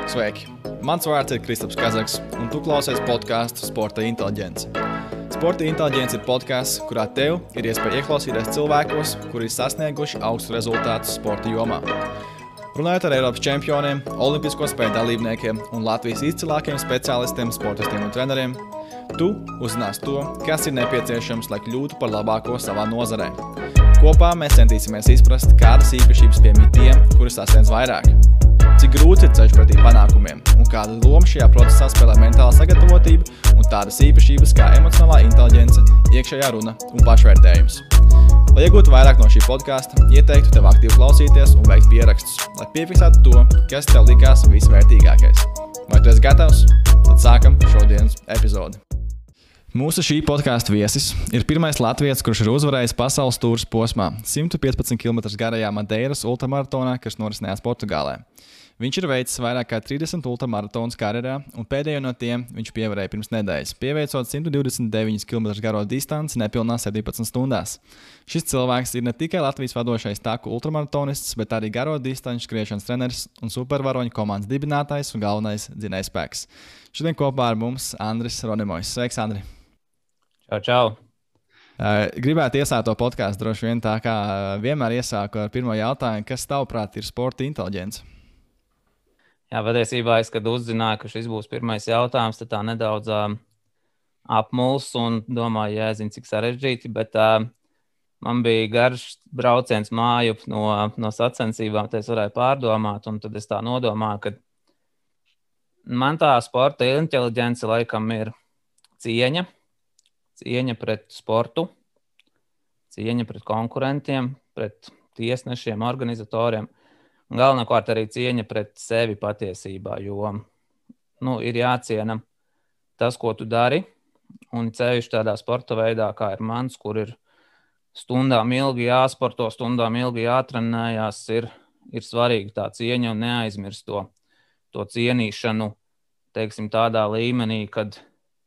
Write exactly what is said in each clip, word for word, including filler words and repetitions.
Sveiki! Mans vārds ir Kristaps Kazaks, un tu klausies podcastu Sporta inteliģence. Sporta inteliģence ir podcasts, kurā tev ir iespēja ieklausīties cilvēkos, kuri ir sasnieguši augstu rezultātus sporta jomā. Runājot ar Eiropas čempioniem, olimpisko spēļu dalībniekiem un Latvijas izcilākiem speciālistiem, sportistiem un treneriem, tu uzzinās to, kas ir nepieciešams, lai kļūtu par labāko savā nozarē. Kopā mēs centīsimies izprast, kādas īpašības piemīt tiem, kuri sasniedz vairāk. Cik grūts ir ceļš pretī panākumiem un kāda loma šajā procesā spēlē mentāla sagatavotība un tādas īpašības kā emocionālā inteliģence, iekšējā runa un pašvērtējums. Lai iegūtu vairāk no šī podkasta, ieteiktu tev aktīvi klausīties un veikt pierakstus, lai piefiksētu to, kas tev likās visvērtīgākais. Vai tu esi gatavs? Tad sākam šodienas epizodi. Mūsu šī podkasta viesis ir pirmais latvietis, kurš ir uzvarējis pasaules tūras posmā simt piecpadsmit kilometrus garajā Madeiras ultramaratonā, kas norisinājās Portugālē. Viņš ir veicis vairāk kā trīsdesmit ultramaratonus karjerā, un pēdējo no tiem viņš pievarēja pirms nedēļas, pieveicot simt divdesmit deviņus kilometrus garo distanci nepilnās septiņpadsmit stundās. Šis cilvēks ir ne tikai Latvijas vadošais taku ultramaratonists, bet arī garo distanču skriešanas treneris un supervaroņu komandas dibinātājs un galvenais dzinējspēks. Šodien kopā ar mums Andris Ronimojs. Sveiks, Andri! Čau, čau! Uh, gribētu iesākt to podcastu droši vien tā, kā vienmēr iesāku ar pirmo jautājumu, kas tavuprāt ir sporta inteliģence? Jā, patiesībā es, kad uzzināju, ka šis būs pirmais jautājums, tad tā nedaudz uh, apmuls un domāju, jāzina, cik sarežģīti, bet uh, man bija garš brauciens mājup no, no sacensībām, tad es varēju pārdomāt, un tad es tā nodomāju, ka man tā sporta inteliģence laikam ir cieņa, cieņa pret sportu, cieņa pret konkurentiem, pret tiesnešiem, organizatoriem. Un galvenokārt arī cieņa pret sevi patiesībā, jo nu, ir jāciena tas, ko tu dari, un ceļš tādā sporta veidā, kā ir mans, kur ir stundām ilgi jāsporto, stundām ilgi jātrenējās, ir, ir svarīgi tā cieņa un neaizmirst to, to cienīšanu, teiksim, tādā līmenī, kad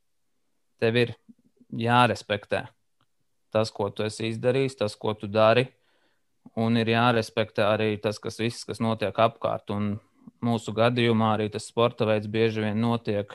tev ir jārespektē tas, ko tu esi izdarījis, tas, ko tu dari. Un ir jārespektē arī tas, kas viss, kas notiek apkārt. Un mūsu gadījumā arī tas sporta veids bieži vien notiek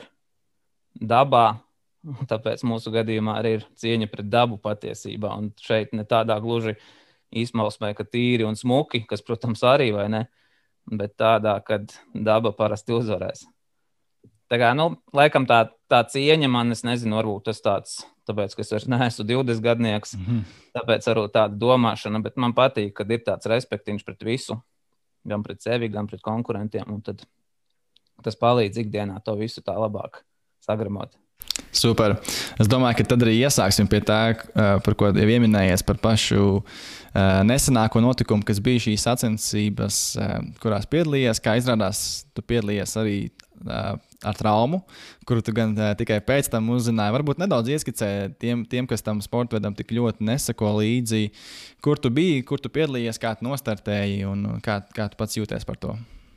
dabā. Tāpēc mūsu gadījumā arī ir cieņa pret dabu patiesībā. Un šeit ne tādā gluži izmausmē, ka tīri un smuki, kas, protams, arī vai ne, bet tādā, kad daba parasti uzvarēs. Tā kā, nu, laikam tā, tā cieņa man, es nezinu, varbūt tas tāds, tāpēc, ka es vairs neesmu divdesmit gadnieks, mm-hmm. tāpēc varbūt tāda domāšana, bet man patīk, kad ir tāds respektiņš pret visu, gan pret sevi, gan pret konkurentiem, un tad tas palīdz ikdienā to visu tā labāk sagramot. Super. Es domāju, ka tad arī iesāksim pie tā, par ko jau ieminējies, par pašu nesenāko notikumu, kas bija šīs sacensības, kurās piedalījies. Kā izrādās, tu piedalījies arī ar traumu, kuru tu gan tikai pēc tam uzzināji. Varbūt nedaudz ieskicē tiem, tiem kas tam sportvedam tik ļoti nesako līdzi, kur tu biji, kur tu piedalījies, kā tu nostartēji un kā, kā tu pats jūties par to.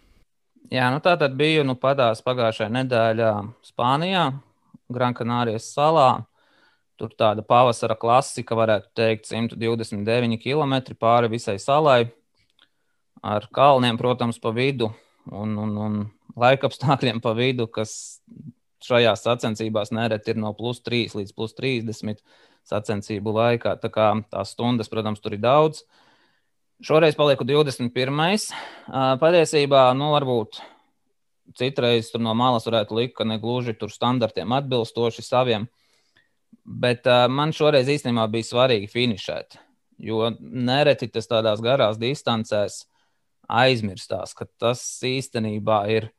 Jā, nu tā tad biju nu padās pagājušajā nedēļā Spānijā, Gran Canārijas salā. Tur tāda pavasara klasika, varētu teikt, simt divdesmit deviņi kilometri pāri visai salai, ar kalniem, protams, pa vidu un, un, un laikapstākļiem pa vidu, kas šajās sacensībās nereti ir no plus trīs līdz plus trīsdesmit sacensību laikā. Tā kā tās stundas, protams, tur ir daudz. Šoreiz palieku divdesmit pirmais Patiesībā, nu, varbūt citreiz tur no malas varētu likt, ka ne gluži tur standartiem atbilstoši saviem, bet uh, man šoreiz īstenībā bija svarīgi finišēt, jo nereti tas tādās garās distancēs aizmirstās, ka tas īstenībā ir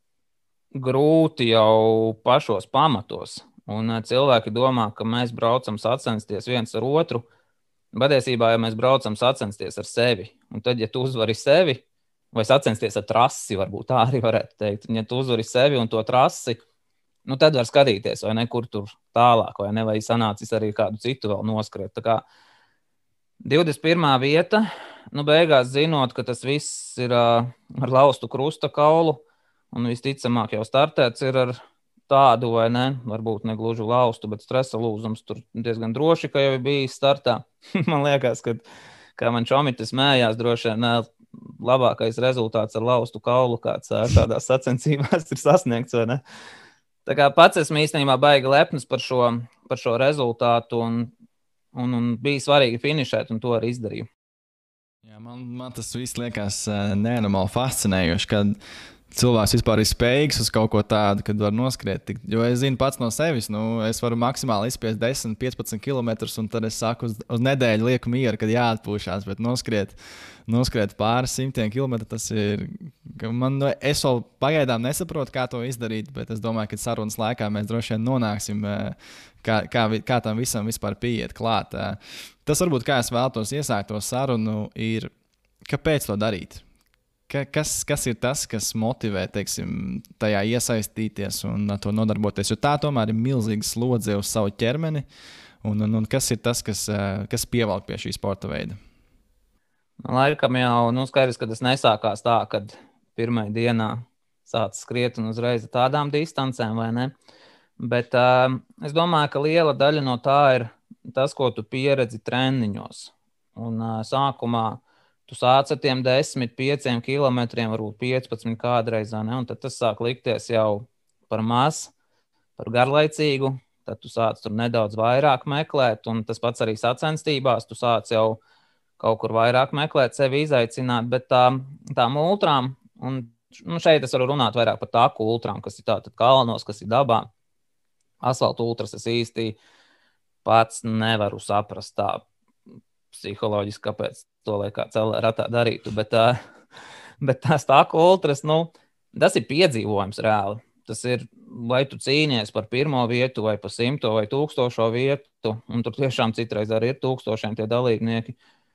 grūti jau pašos pamatos, un uh, cilvēki domā, ka mēs braucam sacensties viens ar otru, patiesībā, ja mēs braucam sacensties ar sevi, un tad, ja tu uzvari sevi, vai sacensties ar trasi, varbūt tā arī varētu teikt. Un ja tu uzvari sevi un to trasi, nu tad var skatīties, vai ne, kur tur tālāk, vai ne, vai sanācis arī kādu citu vēl noskriet. Tā kā divdesmit pirmā vieta, nu beigās zinot, ka tas viss ir uh, ar laustu krusta kaulu, un visticamāk jau startēts ir ar tādu, vai ne, varbūt ne gluži laustu, bet stresa lūzums tur diezgan droši, ka jau ir bijis startā. Man liekas, ka kā man čomite smējās droši vien, labākais rezultāts ar laustu kaulu kāds kādās sacensībās ir sasniegts, vai ne? Tā kā pats esmu īstenībā baigi lepns par šo, par šo rezultātu un, un, un bija svarīgi finišēt, un to arī izdarīju. Jā, man, man tas viss liekas nenormāli fascinējoši, kad cilvēks vispār ir spējīgs uz kaut ko tādu, kad var noskriet. Jo es zinu pats no sevis, nu, es varu maksimāli izspiest desmit, piecpadsmit kilometrus, un tad es saku, uz, uz nedēļu lieku mieru, kad jāatpūšās, bet noskriet, noskriet pāris simtiem kilometru, tas ir, man, es vēl pagaidām nesaprotu, kā to izdarīt, bet es domāju, ka sarunas laikā mēs droši vien nonāksim, kā, kā, kā tam visam vispār pieiet klāt. Tas varbūt, kā es vēlētos iesākt to sarunu, ir, kāpēc to darīt? Kas, kas ir tas, kas motivē, teiksim, tajā iesaistīties un to nodarboties? Jo tā tomēr ir milzīga slodze uz savu ķermeni. Un, un, un kas ir tas, kas, kas pievelk pie šī sporta veida? Laikam jau nu, skaidrs, ka tas nesākās tā, kad pirmajā dienā sāc skriet un uzreiz tādām distancēm, vai ne? Bet uh, es domāju, ka liela daļa no tā ir tas, ko tu pieredzi treniņos. Un uh, sākumā tu sāc ar tiem desmit, pieciem kilometriem, varbūt piecpadsmit kādreiz, ne? Un tad tas sāk likties jau par maz, par garlaicīgu. Tad tu sāc tur nedaudz vairāk meklēt, un tas pats arī sacensībās. Tu sāc jau kaut kur vairāk meklēt, sevi izaicināt, bet tā, tām ultrām, un nu, šeit es varu runāt vairāk par taku ultrām, kas ir tātad kalnos, kas ir dabā. Asfaltu ultras es īsti pats nevaru saprast tā psiholoģiski, kāpēc to, lai kāds ratā darītu, bet, uh, bet tās taku ultras, nu, tas ir piedzīvojums reāli. Tas ir, vai tu cīnies par pirmo vietu, vai par simto, vai tūkstošo vietu, un tur tiešām citreiz arī ir tūkstošiem tie dalībnieki.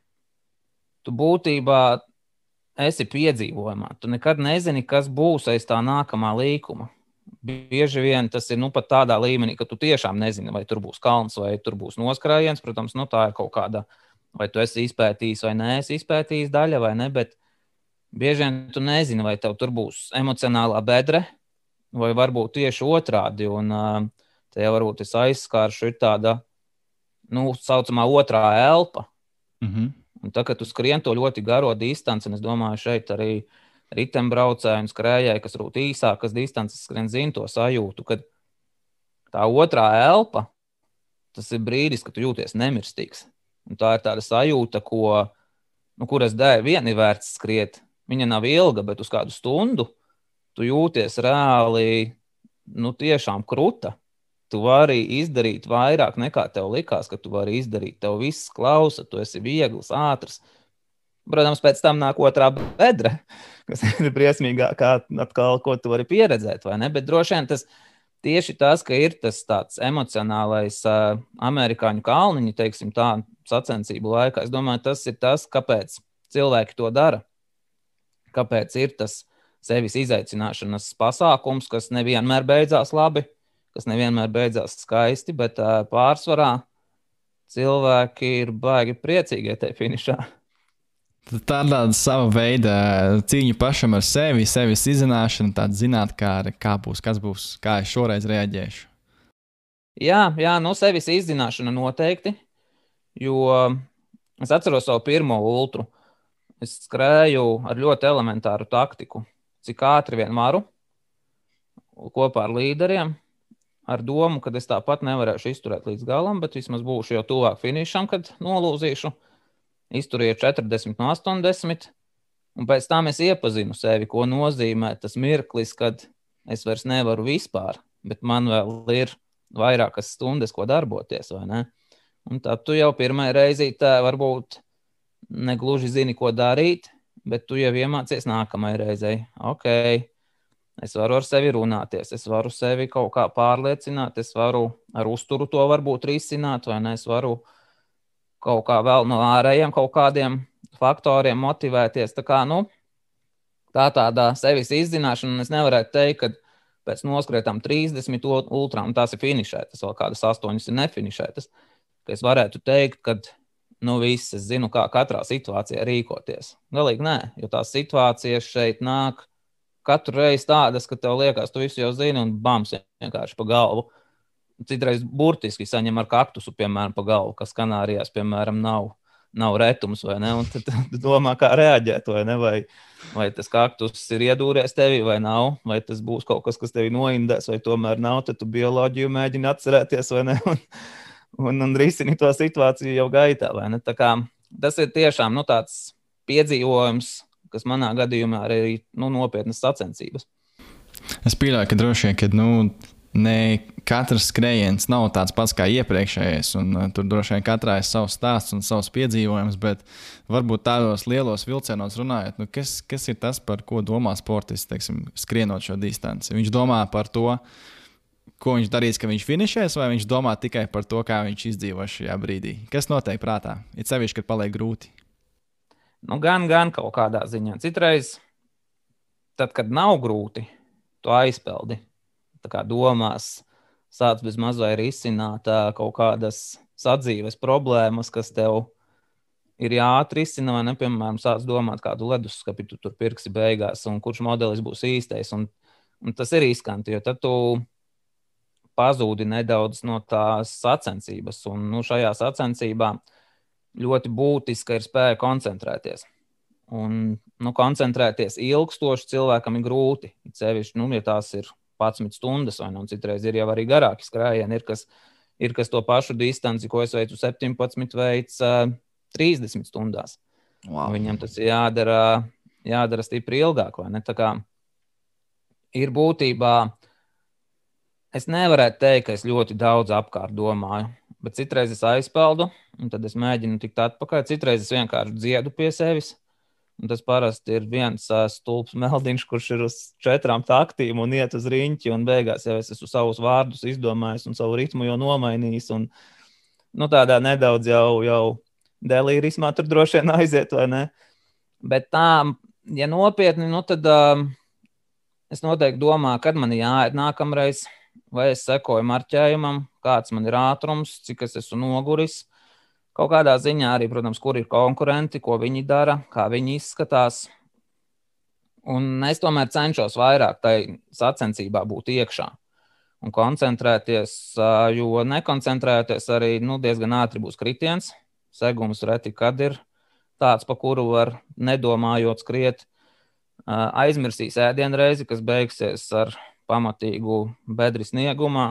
Tu būtībā esi piedzīvojumā. Tu nekad nezini, kas būs aiz tā nākamā līkuma. Bieži vien tas ir nu, pat tādā līmenī, ka tu tiešām nezini, vai tur būs kalns, vai tur būs noskrājiens. Protams, nu, tā ir kaut kāda, vai tu esi izpētījis vai neesi izpētījis daļa, vai ne, bet bieži vien tu nezini, vai tev tur būs emocionālā bedre, vai varbūt tieši otrādi, un uh, te jau varbūt es aizskāršu, ir tāda, nu, saucamā otrā elpa. Mhm. Un tā, kad tu skrien to ļoti garo distanci, un es domāju, šeit arī ritembraucēji un skrējēji, kas rūt īsākas distances, skrien zin to sajūtu, kad tā otrā elpa, tas ir brīdis, kad tu jūties nemirstīgs. Un tā ir tāda sajūta, ko, nu, kuras dēļ vien ir vērts skriet. Viņa nav ilga, bet uz kādu stundu tu jūties reāli, nu, tiešām kruta. Tu vari izdarīt vairāk nekā tev likās, ka tu vari izdarīt. Tev viss klausa, tu esi viegls, ātrs. Protams, pēc tam nāk otrā bedre, kas ir briesmīgākā atkal, ko tu vari pieredzēt, vai ne? Bet droši vien tas tieši tas, ka ir tas tāds emocionālais uh, amerikāņu kalniņi, teiksim tā, sacensību laikā. Es domāju, tas ir tas, kāpēc cilvēki to dara. Kāpēc ir tas sevis izaicināšanas pasākums, kas nevienmēr beidzās labi, kas nevienmēr beidzās skaisti, bet uh, pārsvarā cilvēki ir baigi priecīgi iet finišā. Tā ir tāda sava veida cīņa pašam ar sevi, sevis izzināšana, tāda zināt, kā, kā būs, kas būs, kā es šoreiz reaģēšu. Jā, jā, nu sevis izzināšana noteikti, jo es atceros savu pirmo ultru. Es skrēju ar ļoti elementāru taktiku, cik ātri vien varu, kopā ar līderiem, ar domu, ka es tāpat nevarēšu izturēt līdz galam, bet vismaz būšu jau tuvāk finišam, kad nolūzīšu. Izturēju četrdesmit no astoņdesmit, un pēc tam es iepazinu sevi, ko nozīmē tas mirklis, kad es vairs nevaru vispār, bet man vēl ir vairākas stundas, ko darboties, vai ne? Un tad tu jau pirmai reizītē varbūt negluži zini, ko darīt, bet tu jau iemācies nākamai reizei. Ok, es varu ar sevi runāties, es varu sevi kaut kā pārliecināt, es varu ar uzturu to varbūt risināt, vai ne? Es varu kaut kā vēl no ārējiem kaut kādiem faktoriem motivēties. Tā kā, nu, tā tādā sevis izzināšana, un es nevarētu teikt, ka pēc noskrietām trīsdesmit ultrām, tās ir finišētas, vēl kādas astoņas ir nefinišētas, ka es varētu teikt, ka, nu, viss, es zinu, kā katrā situācijā rīkoties. Galīgi nē, jo tās situācijas šeit nāk katru reizi tādas, ka tev liekas, tu visu jau zini, un bams vienkārši pa galvu. Citreiz burtiski saņem ar kaktusu, piemēram, pa galvu, kas Kanārijās, piemēram, nav, nav retums, vai ne? Un tad tu domā, kā reaģēt, vai ne? Vai, vai tas kaktus ir iedūries tevi vai nav, vai tas būs kaut kas, kas tevi noindēs, vai tomēr nav, tad tu bioloģiju mēģini atcerēties, vai ne? Un, un, un risini to situāciju jau gaitā, vai ne? Tā kā tas ir tiešām, nu, tāds piedzīvojums, kas manā gadījumā arī ir, nu, nopietnas sacensības. Es pieļauju, ka droši vien, ka, nu, ne katrs skrējiens nav tāds pats kā iepriekšējais, un uh, tur droši vien katrā ir savs stāsts un savs piedzīvojums, bet varbūt tādos lielos vilcienos runājot, nu, kas, kas ir tas, par ko domā sportists, teiksim, skrienot šo distanci? Viņš domā par to, ko viņš darīs, ka viņš finišēs, vai viņš domā tikai par to, kā viņš izdzīvo šajā brīdī? Kas notiek prātā? Ir sevišķi, kad paliek grūti. Nu, gan, gan kaut kādā ziņā. Citreiz, tad, kad nav grūti, tu aizpeldi. Tā kā domās, sāc bez mazai risināt kaut kādas sadzīves problēmas, kas tev ir jāatrisina, vai ne? Piemēram, sāc domāt, kādu leduskapi tu tur pirksi beigās, un kurš modelis būs īstais. Un, un tas ir riskanti, jo tad tu pazūdi nedaudz no tās sacensības. Un nu, šajā sacensībā ļoti būtiska ir spēja koncentrēties. Un nu, koncentrēties ilgstoši cilvēkam ir grūti. Sevišķi, nu, ja tās ir padsmit stundas, vai nu citreiz ir jau arī garāki skrējieni. Ir kas, ir kas to pašu distanci, ko es veicu septiņpadsmit, veids uh, trīsdesmit stundās. Wow. Viņam tas ir jādara, jādara stipri ilgāk, vai ne? Tā kā ir būtībā, es nevarētu teikt, ka es ļoti daudz apkārt domāju, bet citreiz es aizpeldu, un tad es mēģinu tikt atpakaļ, citreiz es vienkārši dziedu pie sevis. Un tas parasti ir viens uh, stulbs meldiņš, kurš ir uz četrām taktīm un iet uz riņķi, un beigās jau es esmu savus vārdus izdomājis un savu ritmu jau nomainījis. Un, nu, tādā nedaudz jau, jau delīrismā tur droši vien aiziet, vai ne? Bet tā, ja nopietni, nu tad uh, es noteikti domāju, kad man jāiet nākamreiz, vai es sekoju marķējumam, kāds man ir ātrums, cik es esmu noguris. Kaut kādā ziņā arī, protams, kur ir konkurenti, ko viņi dara, kā viņi izskatās. Un es tomēr cenšos vairāk tai sacensībā būt iekšā un koncentrēties, jo nekoncentrēties arī nu, diezgan ātri būs kritiens. Segums reti, kad ir tāds, pa kuru var nedomājot skriet. Aizmirsīs ēdienreizi, kas beigsies ar pamatīgu bedri sniegumā.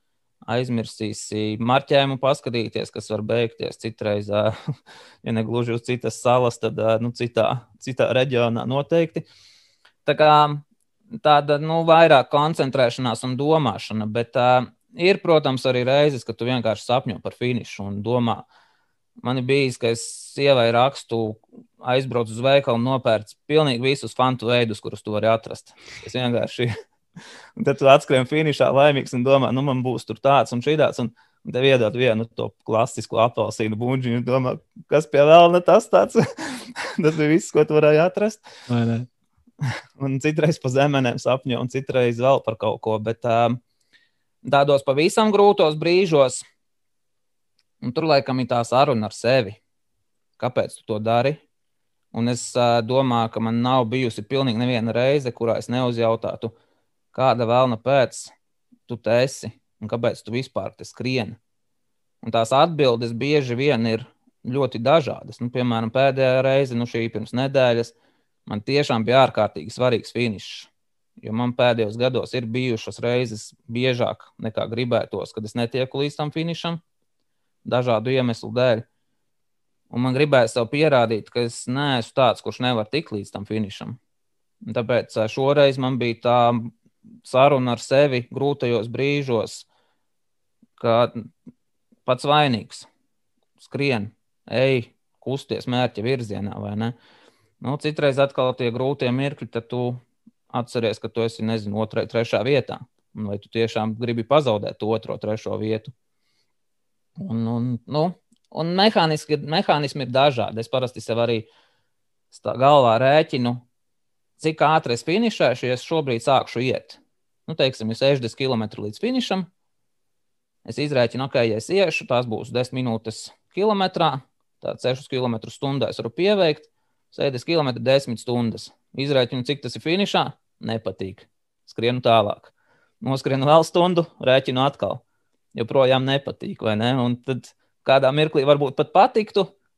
Aizmirsīsi marķējumu paskatīties, kas var beigties citreiz, ja ne gluži uz citas salas, tad nu, citā, citā reģionā noteikti. Tā kā tāda nu, vairāk koncentrēšanās un domāšana, bet uh, ir, protams, arī reizes, ka tu vienkārši sapņo par finišu un domā. Man ir bijis, ka es sievai rakstu, aizbraucu uz veikalu un nopērcu pilnīgi visus fantu veidus, kurus tu vari atrast. Es vienkārši... Un tad tu atskrien finišā laimīgs un domā, nu man būs tur tāds un šīdāds, un tev iedod vienu to klasisku apelsīnu buņģiņu un domā, kas pie vēlna tas tāds. Tas bija viss, ko tu varēji atrast. Vai ne? Un citreiz pa zemenēm sapņo un citreiz vēl par kaut ko, bet uh, tādos pavisam grūtos brīžos, un tur laikam ir tā saruna ar sevi. Kāpēc tu to dari? Un es uh, domāju, ka man nav bijusi pilnīgi neviena reize, kurā es neuzjautātu, kāda vēlna pēc tu te esi un kāpēc tu vispār te skrieni. Un tās atbildes bieži vien ir ļoti dažādas. Nu, piemēram, pēdējā reize, nu šī pirms nedēļas, man tiešām bija ārkārtīgi svarīgs finišs. Jo man pēdējos gados ir bijušas reizes biežāk nekā gribētos, kad es netieku līdz tam finišam, dažādu iemeslu dēļ. Un man gribēja sev pierādīt, ka es neesmu tāds, kurš nevar tikt līdz tam finišam. Un tāpēc šoreiz man bija tā saruna ar sevi grūtajos brīžos, ka pats vainīgs skrien, ej, kusties mērķa virzienā, vai ne? Nu, citreiz atkal tie grūtie mirkļi, tad tu atceries, ka tu esi, nezinu, otrā, trešā vietā, un vai tu tiešām gribi pazaudēt to otro, trešo vietu. Un, un, nu, un mehānismi ir dažādi. Es parasti sev arī galvā rēķinu, cik ātri es finišēšu, ja es šobrīd sākšu iet. Nu, teiksim, ir sešdesmit kilometri līdz finišam. Es izrēķinu, ok, ja es iešu, tās būs desmit minūtes kilometrā, tātad sešus kilometrus stundā es varu pieveikt, sešdesmit kilometri desmit stundas. Izrēķinu, cik tas ir finišā, nepatīk. Skrienu tālāk. Noskrienu vēl stundu, rēķinu atkal. Joprojām nepatīk, vai ne? Un tad kādā mirklī varbūt pat patiktu,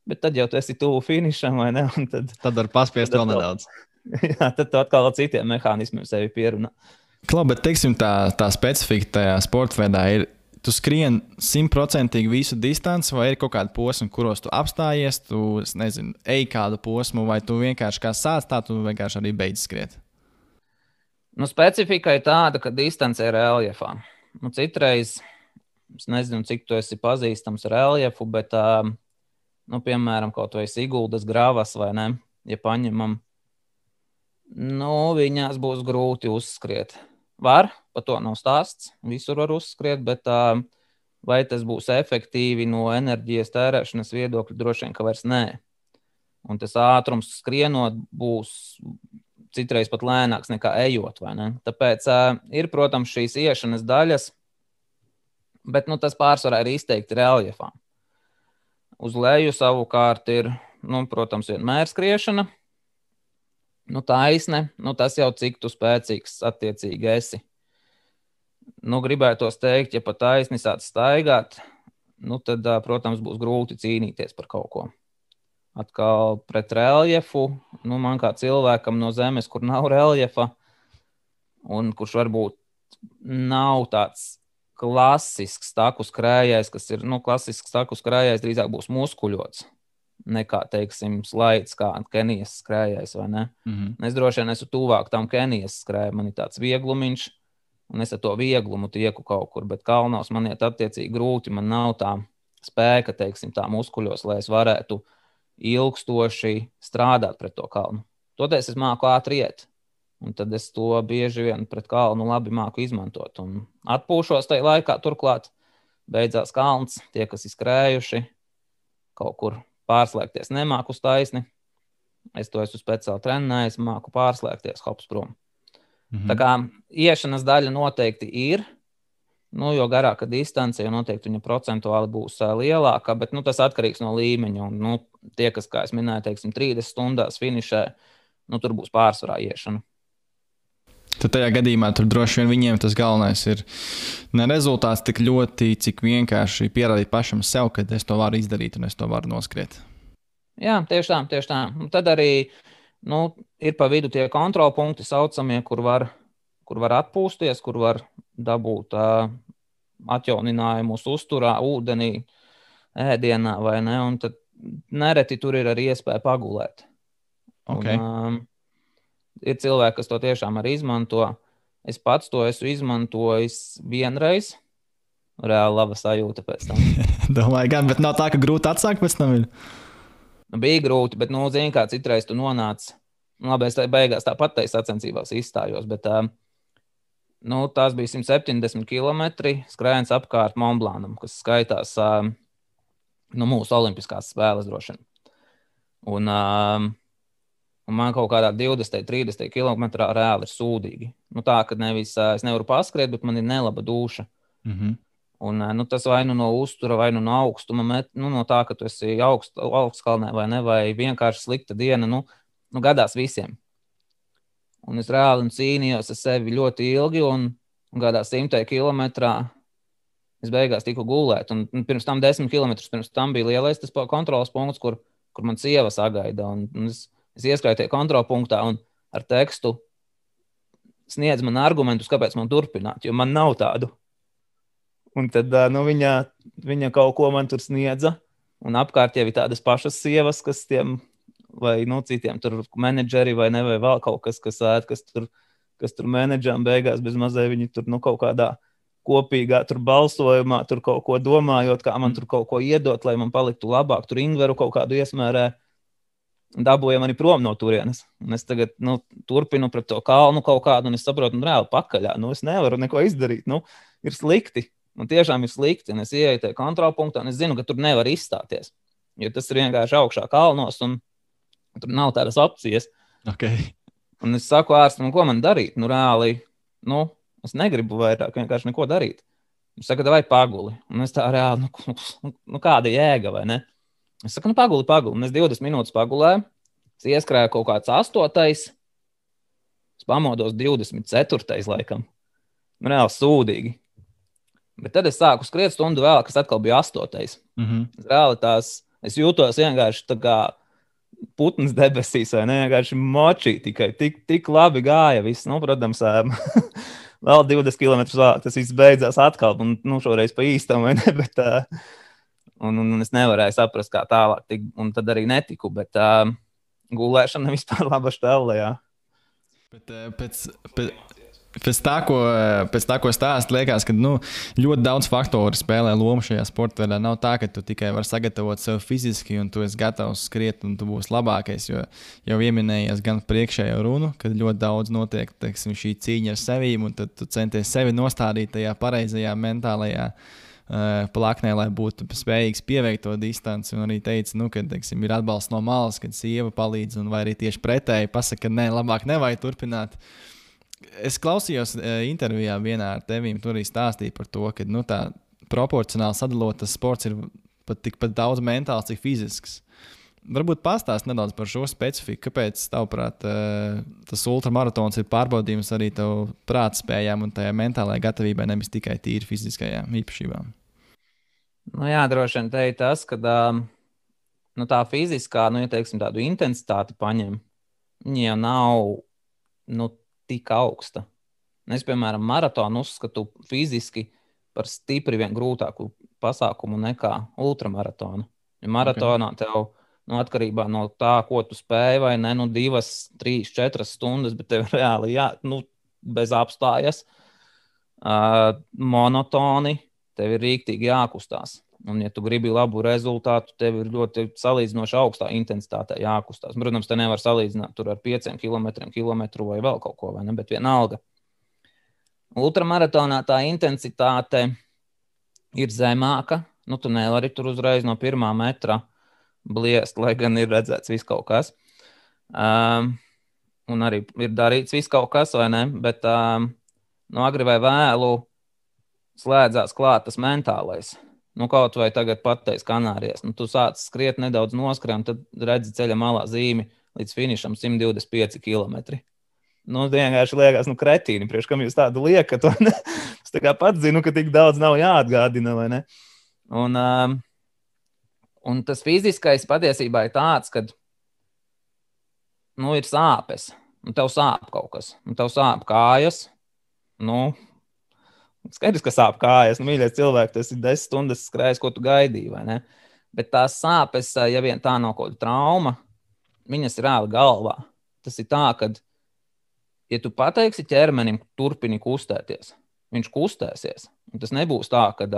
bet tad jau tu esi tuvu finišam, vai ne? Un tad, Tad var paspiest tad vēl atkal- nedaudz. Jā, tad tu atkal ar citiem mehānismiem sevi pierunā. Klau, bet teiksim, tā, tā specifika tajā sporta veidā ir, tu skrien simtprocentīgi visu distanci, vai ir kaut kāda posma, kuros tu apstājies, tu, es nezinu, ej kādu posmu, vai tu vienkārši kā sāc, tā tu vienkārši arī beidz skriet? Nu, specifika ir tāda, ka distance ir reljefā. Nu, citreiz, es nezinu, cik tu esi pazīstams ar reljefu, bet, uh, nu, piemēram, kaut vai Siguldas grāvas, vai ne, ja paņemam, nu, viņās būs grūti uzskriet. Var, par to nav stāsts, visur var uzskriet, bet uh, vai tas būs efektīvi no enerģijas tērēšanas viedokļa, droši vien, ka vairs nē. Un tas ātrums skrienot būs citreiz pat lēnāks nekā ejot, vai ne? Tāpēc uh, ir, protams, šīs iešanas daļas, bet nu, tas pārsvarā ir izteikti reljefā. Uz leju savukārt ir, nu, protams, vienmēr skriešana, nu, taisne, nu, tas jau cik tu spēcīgs attiecīgi esi. Nu, gribētos teikt, ja pa taisni sāc staigāt, nu, tad, uh, protams, būs grūti cīnīties par kaut ko. Atkal pret reljefu, nu, man kā cilvēkam no zemes, kur nav reljefa, un kurš varbūt nav tāds klasisks taku skrējējs, kas ir, nu, klasisks taku skrējējs drīzāk būs muskuļots, nekā, teiksim, slaids kā Kenijas skrējējs, vai ne? Mm-hmm. Es droši vien esmu tuvāk tam Kenijas skrējai, man ir tāds vieglumiņš, un es ar to vieglumu tieku kaut kur, bet kalnos man iet attiecīgi grūti, man nav tā spēka, teiksim, tā muskuļos, lai es varētu ilgstoši strādāt pret to kalnu. Toties es māku ātri iet, un tad es to bieži vien pret kalnu labi māku izmantot. Un atpūšos tajā laikā, turklāt beidzās kalns, tie, kas ir skrējuši, kaut kur pārslēgties nemāku uz taisni. Es to esmu speciāli trenējis, māku pārslēgties, hops prom. Mm-hmm. Tā kā iešanas daļa noteikti ir, nu, jo garāka distance, jo noteikti viņa procentuāli būs uh, lielāka, bet nu, tas atkarīgs no līmeņa. Un, nu, tie, kas, kā es minēju, teiksim, trīsdesmit stundās finišē, nu, tur būs pārsvarā iešana. Tad tajā gadījumā tur droši vien viņiem tas galvenais ir ne rezultāts tik ļoti, cik vienkārši pierādīt pašam sev, ka es to varu izdarīt un es to varu noskriet. Jā, tieši tā, tieši tā. Un tad arī nu, ir pa vidu tie kontrolpunkti saucamie, kur var, kur var atpūsties, kur var dabūt uh, atjauninājumus uzturā, ūdenī, ēdienā vai ne, un tad nereti tur ir arī iespēja pagulēt. Okay. Un, um, ir cilvēki, kas to tiešām arī izmanto. Es pats to esmu izmantojis vienreiz. Reāli laba sajūta pēc tam. Domāju, gan, bet nav tā, ka grūti atsākt pēc tam ir. Nu, bija grūti, bet, nu, zini, kā citreiz tu nonāc. Nu, labi, es tā beigās tāpat tai sacensībās izstājos, bet uh, nu, tās bija simt septiņdesmit kilometri skrējiens apkārt Montblancam, kas skaitās uh, nu, mūsu olimpiskās spēles droši vien. Un, uh, un man kaut kādā divdesmit, trīsdesmit kilometrā reāli ir sūdīgi. Nu, tā, ka nevis uh, es nevaru paskriet, bet man ir nelaba dūša. Mm-hmm. Un, nu, tas vai nu no uztura, vai nu no augstuma, met, nu, no tā, ka tu esi augst, augstkalnē vai ne, vai vienkārši slikta diena, nu, nu gadās visiem. Un es reāli cīnījos ar sevi ļoti ilgi, un, un kādā simtē kilometrā es beigās tiku gulēt. Un, un pirms tam desmit kilometrus, pirms tam bija lielais tas kontrolas punkts, kur, kur man sieva sagaida. Un, un es, es ieskrēju tie kontrolpunktā un ar tekstu sniedz man argumentus, kāpēc man turpināt, jo man nav tādu. Un tad nu, viņa, viņa kaut ko man tur sniedza. Un apkārt jau ir tādas pašas sievas, kas tiem, vai nu, citiem tur menedžeri vai ne, vai vēl kaut kas, kas ēt, kas tur, kas tur menedžām beigās bez mazai viņi tur nu, kaut kādā kopīgā tur balsojumā, tur kaut ko domājot, kā man tur kaut ko iedot, lai man paliktu labāk. Tur ingveru kaut kādu iesmērē dabūja mani prom no turienes. Un es tagad nu, turpinu pret to kalnu kaut kādu, un es saprotu, nu, reāli pakaļā. Nu, es nevaru neko izdarīt. Nu, ir slikti. Un tiešām ir slikti, un es ieeju tajā kontrolpunktā, un es zinu, ka tur nevar izstāties. Jo tas ir vienkārši augšā kalnos, un tur nav tādas opcijas. Okay. Un es saku ārstam, ko man darīt? Nu, reāli, nu, es negribu vairāk vienkārši neko darīt. Viņš saka, vai paguli. Un es tā reāli, nu, nu kāda jēga, vai ne? Es saku, nu, paguli, paguli. Un es divdesmit minūtes pagulēju, es ieskrēju kaut kāds astotais, es pamodos divdesmit ceturtais laikam. Nu, reāli sūdīgi. Bet tad es sāku skriet stundu vēl, kas atkal bija astotais. Mm-hmm. Reāli tās Es jūtos vienkārši tā kā putns debesīs, vai ne? Vienkārši močī, tikai tik, tik labi gāja viss. Nu, protams, vēl divdesmit kilometrus vēlāk tas viss beidzās atkal, un nu, šoreiz pa īstam, vai ne? Bet, un, un, un es nevarēju saprast, kā tālāk, tik, un tad arī netiku, bet uh, gulēšana vispār laba štēlē, jā. Bet, pēc, pēc, pēc, tā, ko, pēc tā, ko stāst, liekas, ka nu, ļoti daudz faktoru spēlē lomu šajā sportā. Nav tā, ka tu tikai vari sagatavot sev fiziski, un tu esi gatavs skriet, un tu būsi labākais. Jo jau pieminējies gan priekšējo runu, kad ļoti daudz notiek teiksim, šī cīņa ar sevi, un tad tu centies sevi nostādīt tajā pareizajā mentālajā uh, plaknē, lai būtu spējīgs pieveikt to distanci. Un arī teica, nu, ka teiksim, ir atbalsts no malas, kad sieva palīdz, un vai arī tieši pretēji pasaka, ka nē, labāk nevajag turpināt. Es klausījos intervijā vienā ar tevīm, tur arī stāstīja par to, ka nu, tā proporcionāli sadalot, tas sports ir pat tikpat daudz mentāls, cik fizisks. Varbūt pastāst nedaudz par šo specifiku, kāpēc, tavuprāt, tas ultramaratons ir pārbaudījums arī tavu prātspējām un tajā mentālajā gatavībai, nevis tikai tīri fiziskajām īpašībām. Nu jā, droši vien te ir tas, ka nu, tā fiziskā, nu, ja teiksim, tādu intensitāti paņem, viņa jau nav, nu, tik augsta. Es, piemēram, maratonu uzskatu fiziski par stipri vien grūtāku pasākumu nekā ultramaratonu. Ja maratonā okay. Tev, nu, atkarībā no tā, ko tu spēj, vai ne, nu, divas, trīs, četras stundas, bet tev reāli, jā, nu, bez apstājas, uh, monotoni, tev ir rīktīgi jākustās. Un, ja tu gribi labu rezultātu, tev ir ļoti salīdzinoši augstā intensitātē jākustās. Protams, te nevar salīdzināt tur ar pieciem kilometriem, kilometru vai vēl kaut ko, vai ne, bet vienalga. Ultramaratonā tā intensitāte ir zemāka. Nu, tu nevari tur uzreiz no pirmā metra bliest, lai gan ir redzēts viss kaut kas. Um, un arī ir darīts viss kaut kas, vai ne, bet um, no agri vai vēlu slēdzās klāt tas mentālais. Nu, kaut vai tagad pateiks Kanārijas. Nu, tu sāc skriet nedaudz noskrien, tad redzi ceļa malā zīmi līdz finišam simt divdesmit pieci kilometri. Nu, vienkārši liekas, nu, kretīni, priekš kam jūs tādu liekat. Es tā kā pats zinu, ka tik daudz nav jāatgādina, vai ne? Un, um, un tas fiziskais patiesībā ir tāds, kad, nu, ir sāpes. Un tev sāp kaut kas. Un tev sāp kājas. Nu, skaidrs, ka sāp kājas, nu, mīļais cilvēks, tas ir desmit stundas skrējis, ko tu gaidīji, vai ne? Bet tās sāpes, ja vien tā nav kaut kāda trauma, viņas ir reāli galvā. Tas ir tā, ka, ja tu pateiksi ķermenim, turpini kustēties, viņš kustēsies. Un tas nebūs tā, ka,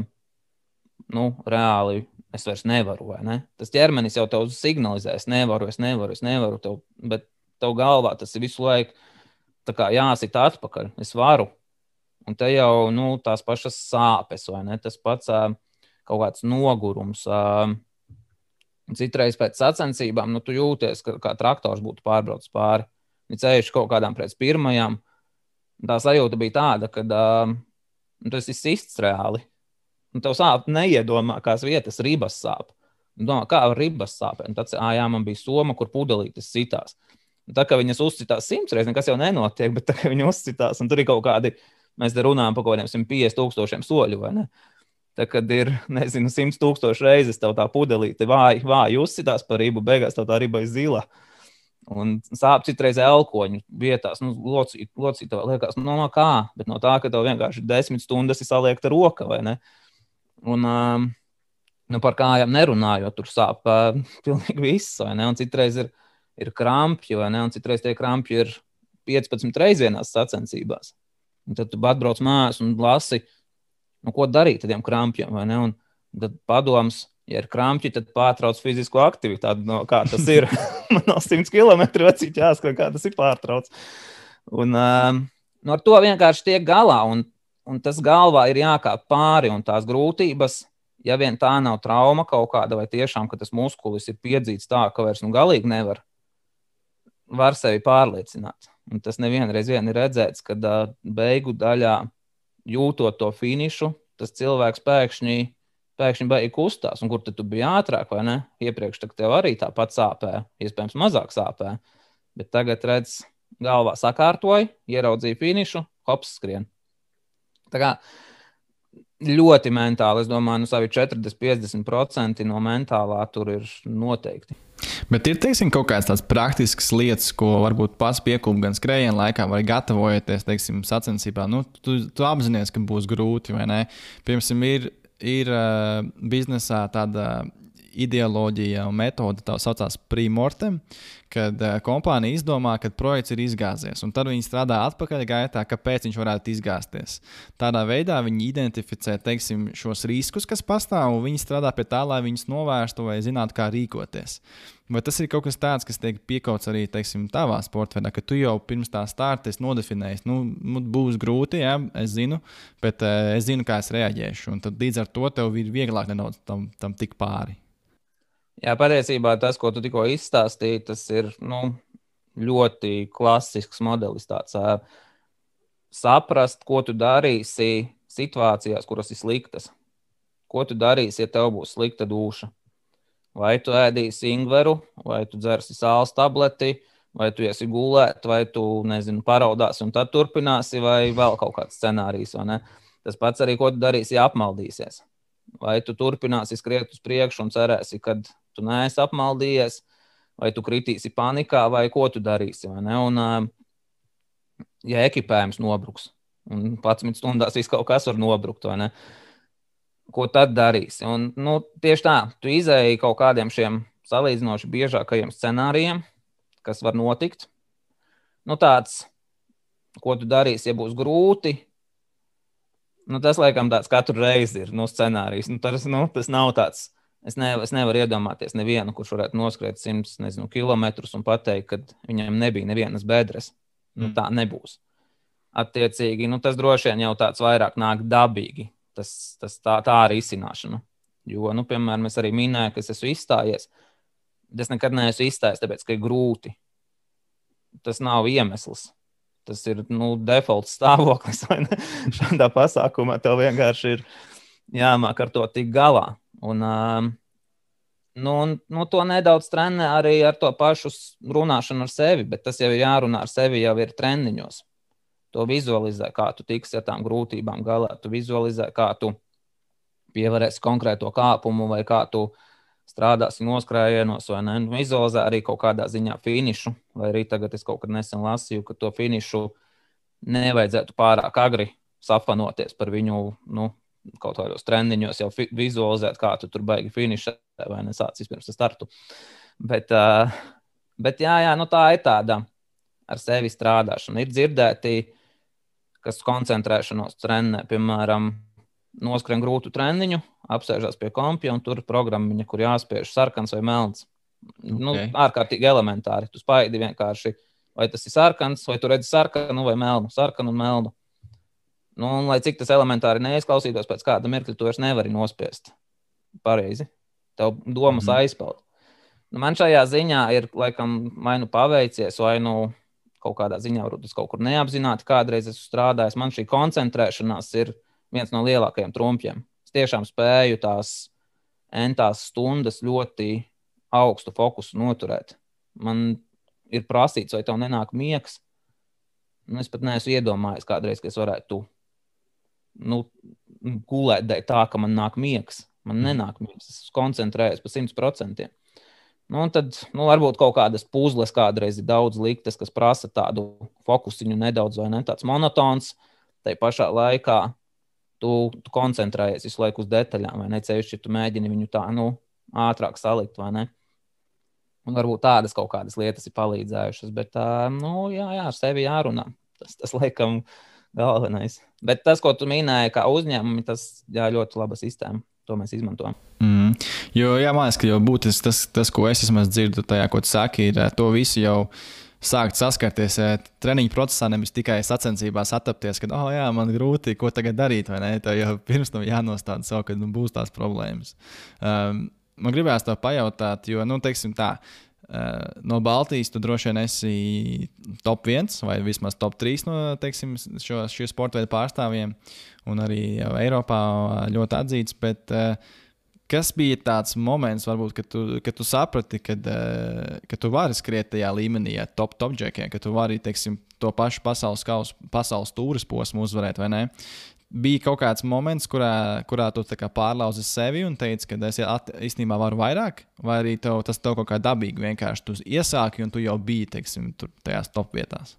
nu, reāli es vairs nevaru, vai ne? Tas ķermenis jau tev signalizē, es nevaru, es nevaru, es nevaru, tev, bet tev galvā tas ir visu laiku tā kā jāsit atpakaļ, es varu. Un te jau, nu, tās pašas sāpes, vai ne? Tas pats uh, kaut kāds nogurums. Uh, citreiz pēc sacensībām, nu, tu jūties, ka kā traktors būtu pārbraucis pāri. Ja ceļš kaut kādām pēc pirmajām, tā sajūta bija tāda, ka uh, nu, tas ir sists reāli. Un tev sāp neiedomākās vietas, ribas sāp. Un domā, kā ribas sāpē? Un tad, ā, jā, man bija soma, kur pudelītes sitās. Un tā, ka viņas uzcitās simts reiz, nekas jau nenotiek, bet tā, ka viņi uzcitās, un tur ir kaut kādi, mēs te runājam par kaut kādiem simt piecdesmit tūkstošiem soļu, vai ne? Tā, kad ir, nezinu, simt tūkstoši reizes tev tā pudelīte vāji, vāji uzcitās par ribu, beigās tev tā riba ir zila. Un sāp citreiz elkoņu vietās, nu, locīt, locīt tev liekas, no, no kā, bet no tā, ka tev vienkārši desmit stundas ir saliekta roka, vai ne? Un, um, nu, par kājām nerunājot, tur sāp uh, pilnīgi viss, vai ne? Un citreiz ir, ir krampji, vai ne? Un citreiz tie krampji ir piecpadsmit reizvienās sacensībās. Un tad tu atbrauc mājās un lasi, nu, ko darīt tādiem krampjiem, vai ne? Un tad padoms, ja ir krampji, tad pārtrauc fizisko aktivitāti, no kā tas ir. Man nav simts kilometri vecīt jāskrien, kā tas ir pārtrauc. Un um, nu, ar to vienkārši tiek galā, un, un tas galvā ir jākāp pāri, un tās grūtības, ja vien tā nav trauma kaut kāda, vai tiešām, ka tas muskulis ir piedzīts tā, ka vairs nu galīgi nevar, var sevi pārliecināt. Un tas nevienreiz vien ir redzēts, kad uh, beigu daļā jūtot to finišu, tas cilvēks pēkšņi, pēkšņi beigi kustās. Un kur tad tu biji ātrāk, vai ne? Iepriekš tev arī tāpat sāpē, iespējams mazāk sāpē. Bet tagad redz, galvā sakārtoja, ieraudzīja finišu, hops skrien. Tā kā ļoti mentāli. Es domāju, nu, savi četrdesmit līdz piecdesmit procenti no mentālā tur ir noteikti. Bet ir, teiksim, kaut kādas tādas praktiskas lietas, ko varbūt pats piekūp gan skrējiena laikā, vai gatavojoties, teiksim, sacensībā. Nu, tu, tu apzinies, ka būs grūti, vai ne? Piemēram, ir, ir uh, biznesā tāda ideoloģija un metode, tā saucās pre-mortem, kad uh, kompānija izdomā, ka projekts ir izgāzies, un tad viņi strādā atpakaļ gaitā, kāpēc viņš varētu izgāzties. Tādā veidā viņi identificē, teiksim, šos riskus, kas pastāv, un viņi strādā pie tā, lai viņus novērstu vai zinātu, kā rīkoties. Vai tas ir kaut kas tāds, kas tiek piekauts arī, teiksim, tavā sporta veidā, ka tu jau pirms tā starta esi nodefinējis, nu, būs grūti, jā, es zinu, bet uh, es zinu, kā es reaģēšu, un tad līdz ar to tev ir vieglāk nedaudz tam, tam tik pāri. Jā, patiesībā tas, ko tu tikko izstāstīji, tas ir nu, ļoti klasisks modelis. Tāds, uh, saprast, ko tu darīsi situācijās, kuras ir sliktas. Ko tu darīsi, ja tev būs slikta dūša? Vai tu ēdīsi ingveru, vai tu dzersi sāls tableti, vai tu esi gulēt, vai tu, nezinu, paraudāsi un tad turpināsi, vai vēl kaut kāds scenārijs, vai ne? Tas pats arī, ko tu darīsi, ja apmaldīsies. Vai tu turpināsi skriet uz priekšu un cerēsi, kad tu neesi apmaldījies, vai tu kritīsi panikā, vai ko tu darīsi, vai ne? Un, ja ekipējums nobruks, un padsmit stundās viss kaut kas var nobrukt, vai ne? Ko tad darīsi? Un, nu, tieši tā, tu izēji kaut kādiem šiem salīdzinoši biežākajiem scenārijiem, kas var notikt. Nu, tāds, ko tu darīsi, ja būs grūti, nu, tas, laikam, tāds katru reizi ir nu, scenārijs. Nu, tas, nu, tas nav tāds, es, ne, es nevaru iedomāties nevienu, kurš varētu noskriet simts kilometrus un pateikt, ka viņam nebija nevienas bedres. Nu, tā nebūs. Attiecīgi, nu, tas droši vien jau tāds vairāk nāk dabīgi. Tas, tas tā, tā arī izcināšana. Jo, nu, piemēram, es arī minēju, ka es esmu izstājies. Es nekad neesmu izstājies, tāpēc, ka ir grūti. Tas nav iemesls. Tas ir, nu, default stāvoklis. Šādā pasākumā tev vienkārši ir jāmāk ar to tik galā. Un, um, nu, nu, to nedaudz trenē arī ar to pašu runāšanu ar sevi, bet tas jau ir jārunā ar sevi jau ir treniņos. To vizualizē, kā tu tiksi ar tām grūtībām galā. Tu vizualizē, kā tu pievarēsi konkrēto kāpumu vai kā tu strādāsi noskrējienos vai ne. Vizualizē arī kaut kādā ziņā finišu, vai arī tagad es kaut kad nesen lasīju, ka to finišu nevajadzētu pārāk agri safanoties par viņu, nu, kaut kādos treniņos jau fi- vizualizēt, kā tu tur baigi finišē vai nesāc vispirms ar startu. Bet, uh, bet jā, jā, nu tā ir tāda ar sevi strādāšana. Ir dzirdēti, kas koncentrēšanos trenē, piemēram, noskrien grūtu treniņu, apsēžās pie kompja un tur programmiņa, kur jāspiež sarkans vai melns. Okay. Nu, ārkārtīgi elementāri. Tu spaidi vienkārši, vai tas ir sarkans, vai tu redzi sarkanu vai melnu, sarkanu un melnu. Nu, un, lai cik tas elementāri neizklausītos, pēc kāda mirkļa tu vairs nevari nospiest. Pareizi. Tev domas mm-hmm. aizpeld. Nu, man šajā ziņā ir, laikam, vai nu paveicies, vai nu kaut kādā ziņā varbūt es kaut kur neapzināti kādreiz esmu strādājis. Man šī koncentrēšanās ir viens no lielākajiem trumpiem. Es tiešām spēju tās entās stundas ļoti augstu fokusu noturēt. Man ir prasīts, vai tev nenāk miegs. Nu, es pat neesmu iedomājies kādreiz, ka es varētu nu, gulēt dēļ tā, ka man nāk miegs. Man nenāk miegs. Es koncentrējos pa simt procentiem. Nu, un tad, nu, varbūt kaut kādas puzles kādreiz ir daudz liktas, kas prasa tādu fokusiņu nedaudz vai ne tāds monotons. Tai pašā laikā tu, tu koncentrējies visu laiku uz detaļām, vai ne? Cevišķi tu mēģini viņu tā, nu, ātrāk salikt, vai ne? Un varbūt tādas kaut kādas lietas ir palīdzējušas, bet, uh, nu, jā, jā, ar sevi jārunā. Tas, tas laikam galvenais. Bet tas, ko tu minēji, kā uzņēmumi, tas, jā, ļoti laba sistēma. To mēs izmantojam. Mm. Jo, jā, man liekas, ka jau būtis tas, tas, ko es esmu dzirdu tajā, ko tu saki, ir to visu jau sākt saskarties treniņu procesā, nevis tikai sacensībās attapties, ka, oh, jā, man grūti, ko tagad darīt, vai ne? Tev jau pirms tam jānostāda savu, kad nu, būs tās problēmas. Um, man gribējās tev pajautāt, jo, nu, teiksim tā, uh, no Baltijas tu droši vien esi top viens vai vismaz top trīs no, teiksim, šo, šo sporta veidu pārstāvjiem un arī Eiropā ļoti atzīts, bet uh, kas bija tāds moments, varbūt, kad tu, kad tu saprati, kad, ka tu vari skriet tajā līmenī, ja top, top džekiem, ka tu vari, teiksim, to pašu pasaules kausu, pasaules tūres posmu uzvarēt, vai ne? Bija kaut kāds moments, kurā, kurā tu tā kā pārlauzi sevi un teici, ka es at, īstenībā varu vairāk, vai arī tev, tas tev kaut kā dabīgi vienkārši tu iesāki un tu jau biji, teiksim, tur tajās top vietās?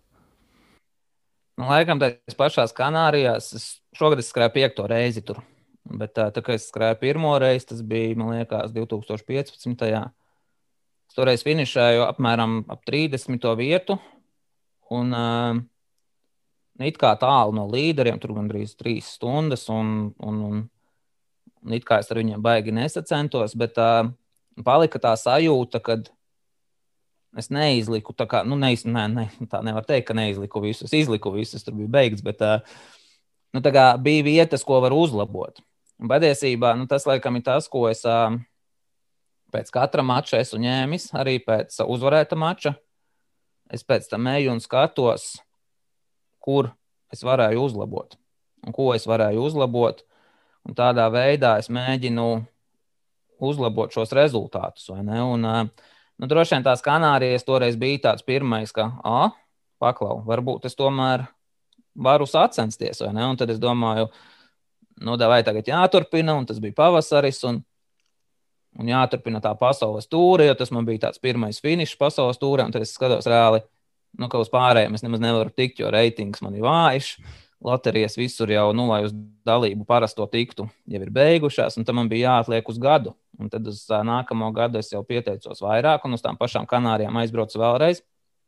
Nu, laikam, tās pašās Kanārijās, es šogad es skrēju piekto reizi tur. Bet tā, tā kā es skrēju pirmo reizi, tas bija, man liekas, divtūkstoš piecpadsmitajā. Es toreiz finišēju apmēram ap trīsdesmito vietu. Un uh, it kā tālu no līderiem, tur gandrīz trīs stundas. Un, un, un, un it kā es ar viņiem baigi nesacentos, bet uh, palika tā sajūta, kad es neizliku, tā kā, nu, neiz, ne, ne, tā nevar teikt, ka neizliku visu. Es izliku visu, tur bija beigts, bet uh, nu, tā kā bija vietas, ko var uzlabot. Un patiesībā, nu, tas, laikam, ir tas, ko es uh, pēc katra mača esmu ņēmis, arī pēc uh, uzvarēta mača. Es pēc tam eju un skatos, kur es varēju uzlabot un ko es varēju uzlabot. Un tādā veidā es mēģinu uzlabot šos rezultātus, vai ne? Un, uh, Nu, droši vien tās Kanārijas toreiz bija tāds pirmais, ka, ā, paklau, varbūt es tomēr varu sacensties, vai ne? Un tad es domāju, nu, vai tagad jāturpina, un tas bija pavasaris, un, un jāturpina tā pasaules tūre, jo tas man bija tāds pirmais finišs pasaules tūrē, un tad es skatos reāli, nu, ka uz pārējiem es nemaz nevaru tikt, jo reitings man ir vājš, loterijas visur jau, nu, lai uz dalību parasto tiktu, jau ir beigušās, un tam man bija jāatliek uz gadu. Un tad uz uh, nākamo gadu es jau pieteicos vairāk, un uz tām pašām Kanārijām aizbraucu vēlreiz.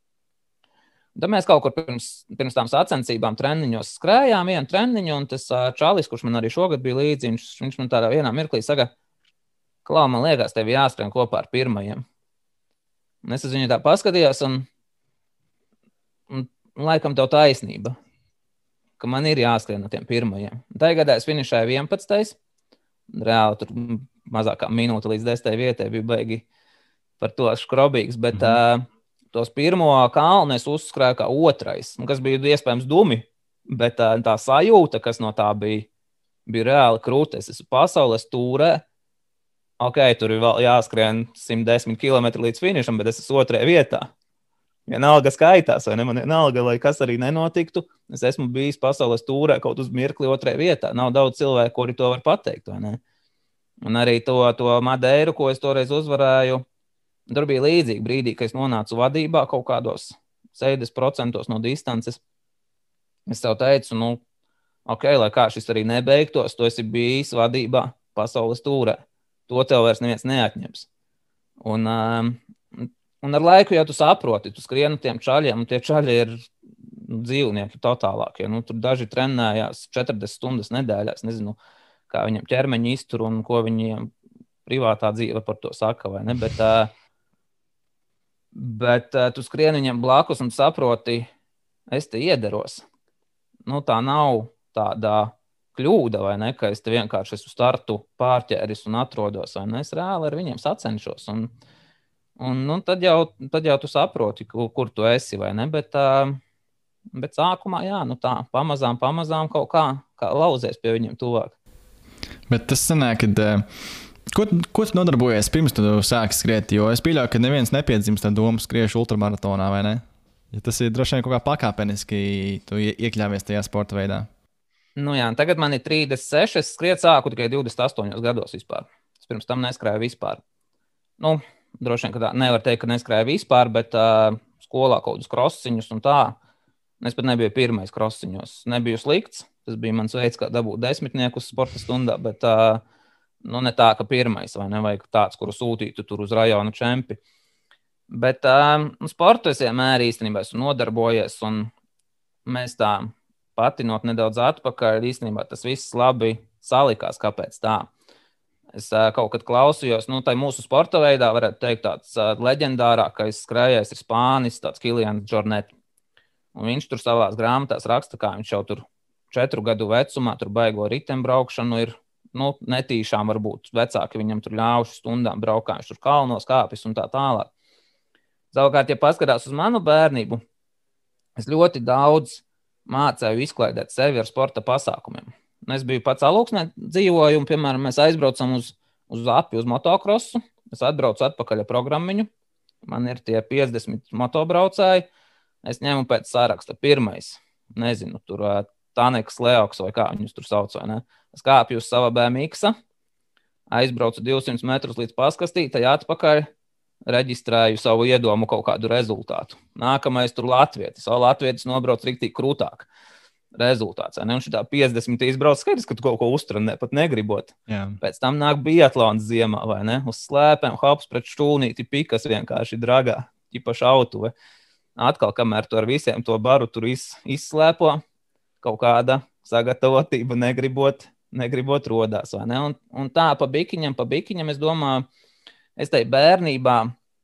Un tad mēs kaut kur pirms, pirms tām sacensībām treniņos skrējām vienu treniņu, un tas uh, čalis, kurš man arī šogad bija līdzi, viņš, viņš man tādā vienā mirklī saka, Klau, man liekas, tev jāskrien kopā ar pirmajiem. Un es uz viņu tā paskatījos, un, un, un laikam tev taisnība, ka man ir jāskrien no tiem pirmajiem. Un tajā gadā es finišēju vienpadsmitais Reāli tur mazākā minūte līdz desmitai vietai bija baigi par to škrobīgs, bet mm-hmm. uh, tos pirmo kalnu es uzskrēju kā otrais, kas bija iespējams dumi, bet uh, tā sajūta, kas no tā bija, bija reāli krūta. Es esmu pasaules tūrē, ok, tur ir vēl jāskrien simt desmit kilometri līdz finišam, bet es esmu otrajā vietā. Vienalga skaitās, vai ne? Man vienalga, lai kas arī nenotiktu, es esmu bijis pasaules tūrē kaut uz mirkli otrajā vietā. Nav daudz cilvēku, kuri to var pateikt, vai ne? Un arī to, to Madeiru, ko es toreiz uzvarēju, tur bija līdzīgi brīdī, kad es nonācu vadībā kaut kādos sešdesmit procentos no distances. Es tev teicu, nu, ok, lai kā šis arī nebeigtos, tu esi bijis vadībā pasaules tūrē. To tev vairs neviens neatņems. Un, um, un ar laiku, ja tu saproti, tu skrieni tiem čaļiem, un tie čaļi ir dzīvnieki totālākie. Nu, tur daži trenējās četrdesmit stundas nedēļās, nezinu, kā viņam ķermeņi iztur un ko viņiem privātā dzīve par to saka, vai ne? Bet, uh, bet uh, tu skrieni viņam blakus un saproti, es te iederos. Nu, tā nav tāda kļūda, vai ne, ka es te vienkārši esmu startu pārķēris un atrodos, vai ne, es reāli ar viņiem sacenšos. Un, un nu, tad, jau, tad jau tu saproti, kur, kur tu esi, vai ne, bet, uh, bet sākumā, jā, nu tā, pamazām, pamazām kaut kā, kā lauzies pie viņiem tuvāk. Bet tas sanāk, kad, uh, ko, ko tu nodarbojies pirms tu sāki skriet, jo es pieļauju, ka neviens nepiedzimst ar domu skriešu ultramaratonā, vai ne? Ja tas ir droši vien kaut kā pakāpeniski, tu iekļāvies tajā sporta veidā. Nu jā, tagad man ir trīsdesmit seši, es skriet sāku tikai divdesmit astoņos gados vispār. Es pirms tam neskrēju vispār. Nu, droši vien, ka tā nevar teikt, ka neskrēju vispār, bet uh, skolā kaut kādus krosiņus un tā. Es pat nebiju pirmais krosiņos. Nebiju slikts, tas bija mans veids, kā dabūt desmitniekus sporta stundā, bet uh, nu, ne tā, ka pirmais, vai ne, vai tāds, kuru sūtītu tur uz rajonu čempi. Bet uh, sportu es vienmēr īstenībā esmu nodarbojies, un mēs tā patinot nedaudz atpakaļ, īstenībā tas viss labi salikās, kāpēc tā. Es uh, kaut kad klausījos, nu, tai mūsu sporta veidā varētu teikt tāds uh, leģendārākais skrējējs ir Spānis, tāds Kilians Jornet. Un viņš tur savās grāmatās raksta, kā viņš jau tur četru gadu vecumā tur baigo ritembraukšanu ir, nu, netīšām varbūt vecāki viņam tur ļauši stundām braukā, viņš tur kalnos kāpis un tā tālāk. Savukārt, ja paskatās uz manu bērnību, es ļoti daudz mācēju izklaidēt sevi ar sporta pasākumiem. Es biju pats Alūksnē dzīvoju, un, piemēram, mēs aizbraucam uz uz Zapi, uz motokrosu. Es atbraucu atpakaļ ar programmiņu. Man ir tie piecdesmit motobraucēji. Es ņemu pēc saraksta pirmais. Nezinu, tur Taneks, Leoks vai kā viņus tur sauc, vai ne? Es kāpju uz sava B M X-a, aizbraucu divsimt metrus līdz paskastītai atpakaļ, reģistrēju savu iedomu kaut kādu rezultātu. Nākamais tur latvietis. O, latvietis nobrauc riktīgi krūtāk. Rezultāts. Ne? Un šitā piecdesmit izbrauc, skaidrs, ka tu kaut ko uztrenē, pat negribot. Jā. Pēc tam nāk biatlons ziemā, vai ne? Uz slēpēm, hops pret štūnīti, pikas vienkārši dragā, ķipaši autuve. Atkal, kamēr tu ar visiem to baru tur iz, izslēpo, kaut kāda sagatavotība negribot, negribot rodās, vai ne? Un, un tā pa bikiņam, pa bikiņam, es domāju, es tai bērnībā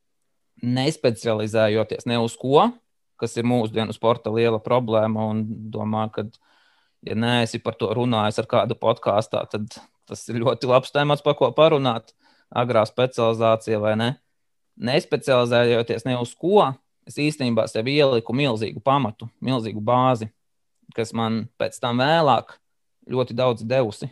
nespecializējoties ne uz ko, kas ir mūsdienu sporta liela problēma, un domāju, ka, ja neesi par to runājis ar kādu podkāstā, tad tas ir ļoti labs temats, par ko parunāt, agrā specializācija vai ne. Nespecializējoties ne uz ko, es īstenībā sev ieliku milzīgu pamatu, milzīgu bāzi, kas man pēc tam vēlāk ļoti daudz devusi.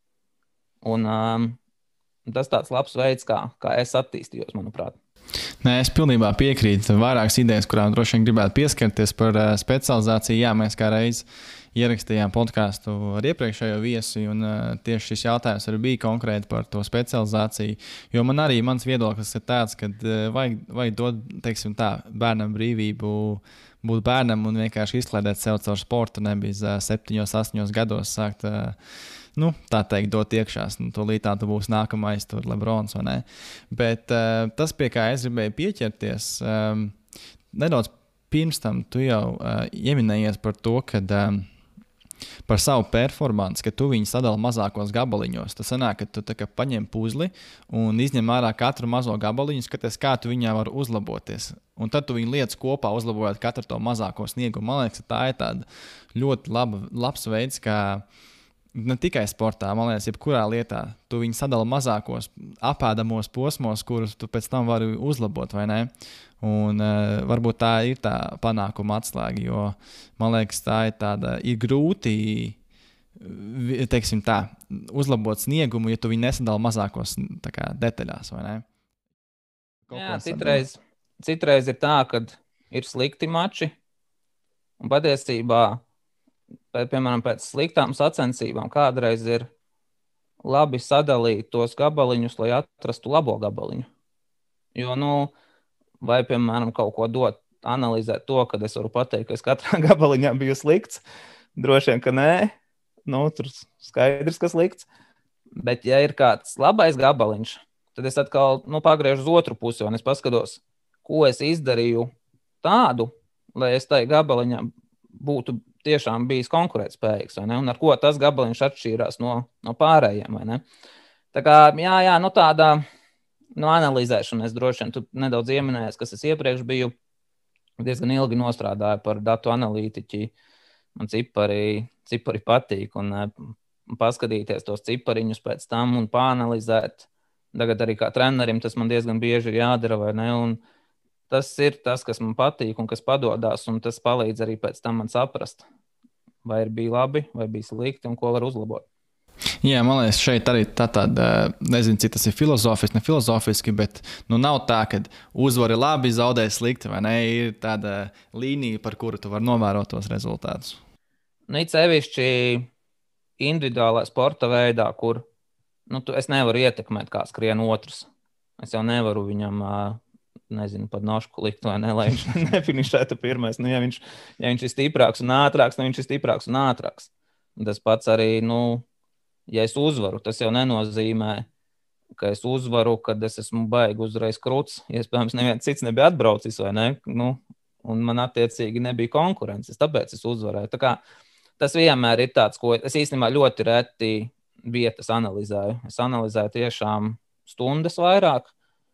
Un um, tas tāds labs veids, kā, kā es attīstījos, manuprāt. Nē, es pilnībā piekrītu. Vairākas idejas, kurām droši vien gribētu pieskarties par uh, specializāciju. Jā, mēs kā reiz ierakstījām podkāstu ar iepriekšējo viesi, un uh, tieši šis jautājums arī bija konkrēti par to specializāciju. Jo man arī mans viedoklis ir tāds, ka uh, vajag, vajag dot, teiksim tā, bērnam brīvību būt bērnam un vienkārši izklaidēt sev caur sportu, nevis uh, septiņos, astoņos gados sākt uh, nu, tā teikt, dot iekšās. Nu, tūlīt tā tu būs nākamais tur Lebrons, vai ne? Bet uh, tas, pie kā es gribēju pieķerties, um, nedaudz pirms tam tu jau uh, ieminējies par to, kad um, par savu performanci, ka tu viņu sadali mazākos gabaliņos. Tas sanāk, ka tu tā kā paņem puzli un izņem ārā katru mazo gabaliņu, skaties, kā tu viņā var uzlaboties. Un tad tu viņu lietas kopā uzlabojot katru to mazāko sniegumu. Man liekas, tā ir tāda ļoti laba, labs veids, kā ne tikai sportā, man liekas, jebkurā lietā. Tu viņu sadali mazākos apēdamos posmos, kurus tu pēc tam vari uzlabot, vai ne? Un uh, varbūt tā ir tā panākuma atslēga, jo man liekas, tā ir tāda, ir grūti, teiksim tā, uzlabot sniegumu, ja tu viņu nesadali mazākos tā kā detaļās, vai ne? Kaut Jā, citreiz, citreiz ir tā, kad ir slikti mači, un patiesībā Pēc, piemēram, pēc sliktām sacensībām kādreiz ir labi sadalīt tos gabaliņus, lai atrastu labo gabaliņu. Jo, nu, vai, piemēram, kaut ko dot, analizēt to, kad es varu pateikt, ka es katrā gabaliņā biju slikts, droši vien, ka nē, nu, tur skaidrs, ka slikts. Bet, ja ir kāds labais gabaliņš, tad es atkal, nu, pagriežu uz otru pusi, un es paskatos, ko es izdarīju tādu, lai es tai gabaliņā būtu tiešām bijis konkurētspējīgs, vai ne? Un ar ko tas gabaliņš atšķīrās no, no pārējiem, vai ne? Tā kā, jā, jā, nu tāda, nu, analizēšana, es droši vien tu nedaudz ieminējies, kas es iepriekš biju, diezgan ilgi nostrādāju par datu analītiķi, man cipari, cipari patīk, un, un paskatīties tos cipariņus pēc tam un pāanalizēt. Tagad arī kā trenerim tas man diezgan bieži ir jādara, vai ne? Un tas ir tas, kas man patīk un kas padodās, un tas palīdz arī pēc tam man saprast, vai ir bija labi, vai bija slikti un ko var uzlabot. Jā, man liekas, šeit arī tā tāda, nezinu, cik tas ir filozofiski, ne filozofiski, bet nu nav tā, ka uzvari labi, zaudē slikti, vai ne? Ir tāda līnija, par kuru tu vari novērot tos rezultātus. Nu, it sevišķi individuālā sporta veidā, kur nu, tu, es nevaru ietekmēt, kā skrien otrs. Es jau nevaru viņam... nezinu, pat nošku likt vai ne, lai viņš nefinišētu pirmais. Nu, ja, viņš, ja viņš ir stiprāks un ātrāks, nu viņš ir stiprāks un ātrāks. Un tas pats arī, nu, ja es uzvaru, tas jau nenozīmē, ka es uzvaru, kad es esmu baigi uzreiz kruts. Iespējams, neviens cits nebija atbraucis vai ne, nu, un man attiecīgi nebija konkurences, tāpēc es uzvarēju. Tā kā tas vienmēr ir tāds, ko es īstenībā ļoti reti vietas analizēju. Es analizēju tiešām stundas vairāk,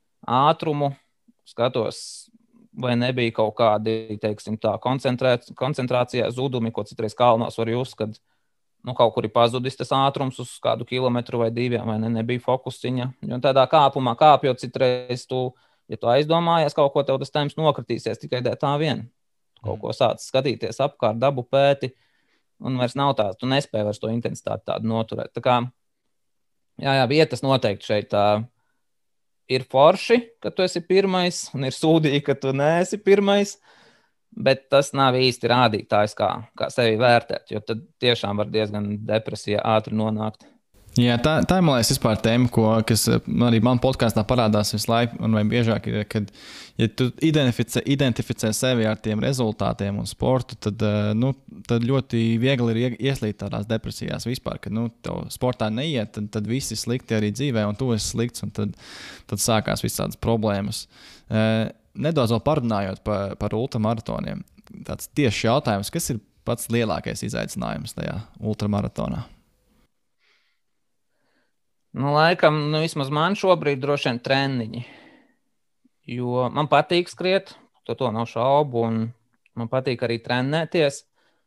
ātrumu, skatos, vai nebija kaut kādi, teiksim tā, koncentrācijā zudumi, ko citreiz kalnos var just, kad nu, kaut kur ir pazudis tas ātrums uz kādu kilometru vai diviem, vai ne, nebija fokusiņa. Jo tādā kāpumā kāpjot citreiz tu, ja tu aizdomājies kaut ko, tev tas temps nokritīsies tikai tā vien. Kaut ko sāc skatīties apkārt, dabu pēti, un vairs nav tā, tu nespēji vairs to intensitāti tādu noturēt. Tā kā Jā, jā, vietas noteikti šeit uh, ir forši, ka tu esi pirmais, un ir sūdīgi, ka tu neesi pirmais. Bet tas nav īsti rādītājs, kā, kā sevi vērtēt, jo tad tiešām var diezgan depresijā ātri nonākt. Jā, tā, tā ir, man liekas, vispār tēma, ko, kas arī man podkāstā parādās visu laiku, un vai biežāk ir, kad, ja tu identificē, identificē sevi ar tiem rezultātiem un sportu, tad, nu, tad ļoti viegli ir ieslīgt tādās depresijās vispār, kad, nu, tev sportā neiet, tad, tad viss ir slikti arī dzīvē, un tu esi slikts, un tad, tad sākās visādas problēmas. Nedaudz vēl parunājot par, par ultramaratoniem, tāds tieši jautājums, kas ir pats lielākais izaicinājums tajā ultramaratonā? Nu, laikam, nu, vismaz man šobrīd droši vien treniņi, jo man patīk skriet, to, to nav šaubu, un man patīk arī trenēties,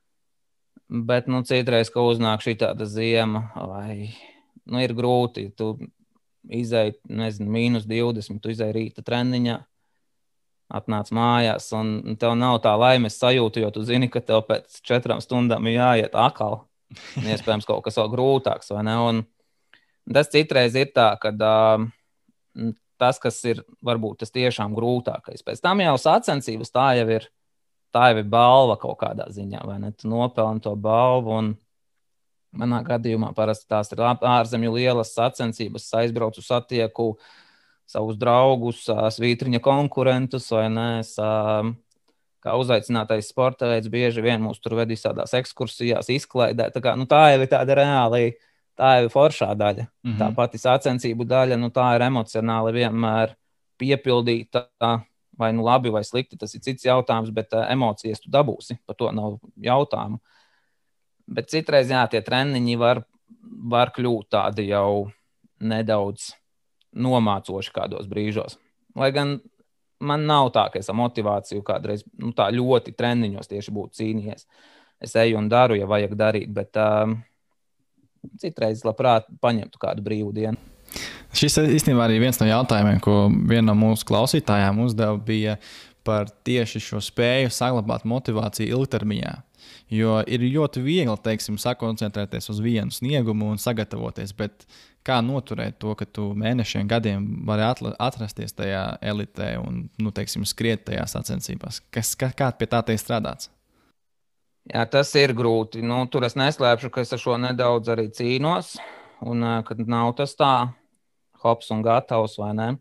bet, nu, citreiz, ka uznāk šī tāda ziema, vai, nu, ir grūti, tu izēji, nezinu, mīnus divdesmit, tu izēji rīta treniņā, atnāc mājās, un tev nav tā laimes sajūta, jo tu zini, ka tev pēc četrām stundām ir jāiet akal, un iespējams kaut kas vēl grūtāks, vai ne, un tas citreiz ir tā, ka uh, tas, kas ir varbūt tas tiešām grūtākais. Pēc tam jau sacensības tā jau ir, tā jau ir balva kaut kādā ziņā, vai ne? Tu nopelni to balvu, un manā gadījumā parasti tās ir ārzemju lielas sacensības, aizbraucu, satieku savus draugus, svītriņa konkurentus, vai ne? Es, uh, kā uzaicinātais sporta veids, bieži vien mūs tur ved visādās ekskursijās, izklaidē. Tā, kā, nu, tā jau ir tāda reāli. Tā ir foršā daļa. Mm-hmm. Tā pati sacensību daļa, nu, tā ir emocionāli vienmēr piepildīta. Vai nu labi vai slikti, tas ir cits jautājums, bet uh, emocijas tu dabūsi. Par to nav jautājumu. Bet citreiz, jā, tie treniņi var, var kļūt tādi jau nedaudz nomācoši kādos brīžos. Lai gan man nav tā, ka es ar motivāciju kādreiz nu, tā ļoti treniņos tieši būtu cīnījies. Es eju un daru, ja vajag darīt, bet... Uh, citreiz labprāt paņemtu kādu brīvu dienu. Šis īstenībā arī viens no jautājumiem, ko viena no mūsu klausītājām uzdeva, bija par tieši šo spēju saglabāt motivāciju ilgtermiņā. Jo ir ļoti viegli, teiksim, sakoncentrēties uz vienu sniegumu un sagatavoties, bet kā noturēt to, ka tu mēnešiem gadiem vari atrasties tajā elitē un, nu, teiksim, skriet tajā sacensībās? Kas, kā, kā pie tā tiek strādāts? Jā, tas ir grūti. Nu, tur es neslēpšu, ka es ar šo nedaudz arī cīnos, un kad nav tas tā hops un gatavs, vai ne?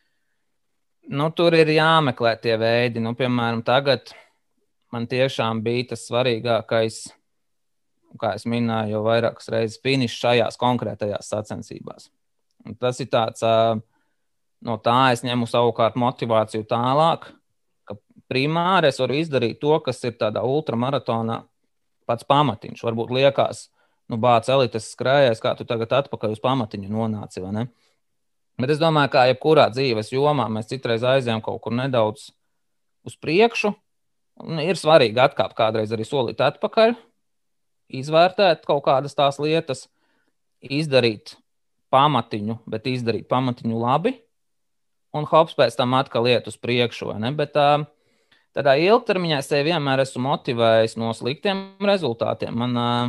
Nu, tur ir jāmeklē tie veidi. Nu, piemēram, tagad man tiešām bija tas svarīgākais, kā es minēju, jau vairākas reizes finišs šajās konkrētajās sacensībās. Un tas ir tāds, no tā es ņemu savukārt motivāciju tālāk, primāri es varu izdarīt to, kas ir tādā ultramaratonā pats pamatiņš. Varbūt liekas, nu, bāc elites skrējais, kā tu tagad atpakaļ uz pamatiņu nonāci, vai ne? Bet es domāju, kā jebkurā dzīves jomā mēs citreiz aizējām kaut kur nedaudz uz priekšu. Un ir svarīgi atkāpt kādreiz arī solīt atpakaļ, izvērtēt kaut kādas tās lietas, izdarīt pamatiņu, bet izdarīt pamatiņu labi, un hops pēc tam atkal iet uz priekšu, vai ne? Bet tā... Tādā ilgtermiņā es sevi vienmēr esmu motivējis no sliktiem rezultātiem. Man uh,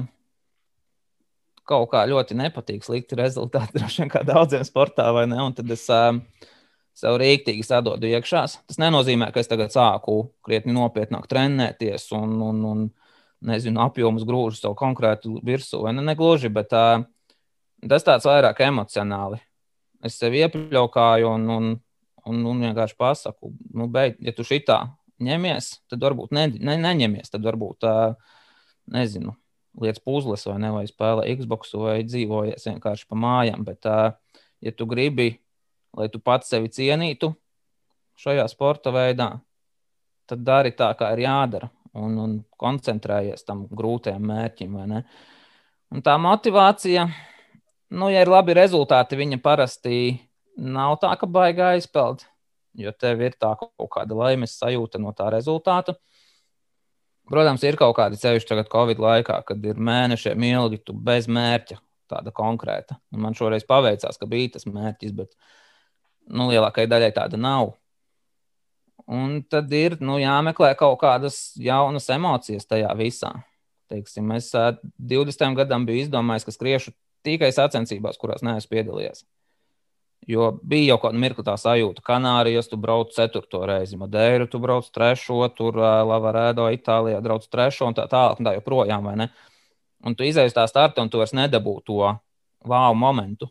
kaut kā ļoti nepatīk slikti rezultāti, droši vien kā daudziem sportā, vai ne? Un tad es uh, sev rīktīgi sadodu iekšās. Tas nenozīmē, ka es tagad sāku krietni nopietnāk trenēties un, un, un nezinu, apjomus grūžu savu konkrētu virsū, vai ne? Negluži, bet uh, tas tāds vairāk emocionāli. Es sevi iepļaukāju un, un, un, un vienkārši pasaku, nu, beidz, ja tu šitā ņemies, tad varbūt ne, ne, neņemies, tad varbūt, nezinu, liec puzles vai ne, vai spēlē Xbox vai dzīvojies vienkārši pa mājām, bet, ja tu gribi, lai tu pats sevi cienītu šajā sporta veidā, tad dari tā, kā ir jādara un, un koncentrējies tam grūtajam mērķim, vai ne. Un tā motivācija, nu, ja ir labi rezultāti, viņa parasti nav tā, ka baigā aizpeld. Jo tev ir tā kaut kāda laimes sajūta no tā rezultāta. Protams, ir kaut kādi ceļš tagad Covid laikā, kad ir mēnešiem ilgi tu bez mērķa, tāda konkrēta. Un man šoreiz paveicās, ka bija tas mērķis, bet nu, lielākai daļai tāda nav. Un tad ir nu, jāmeklē kaut kādas jaunas emocijas tajā visā. Teiksim, es divdesmitam gadam biju izdomājis, ka skriešu tikai sacensībās, kurās neesmu piedalījies. Jo bija jau kāda mirkli tā sajūta. Kanārijas tu brauc ceturto reizi, Madeiru tu brauc trešo, tur Lavaredo, Itālijā brauc trešo un tā tālāk, un tā joprojām, vai ne? Un tu izēji uz tā starta, un tu vairs nedabū to wow momentu.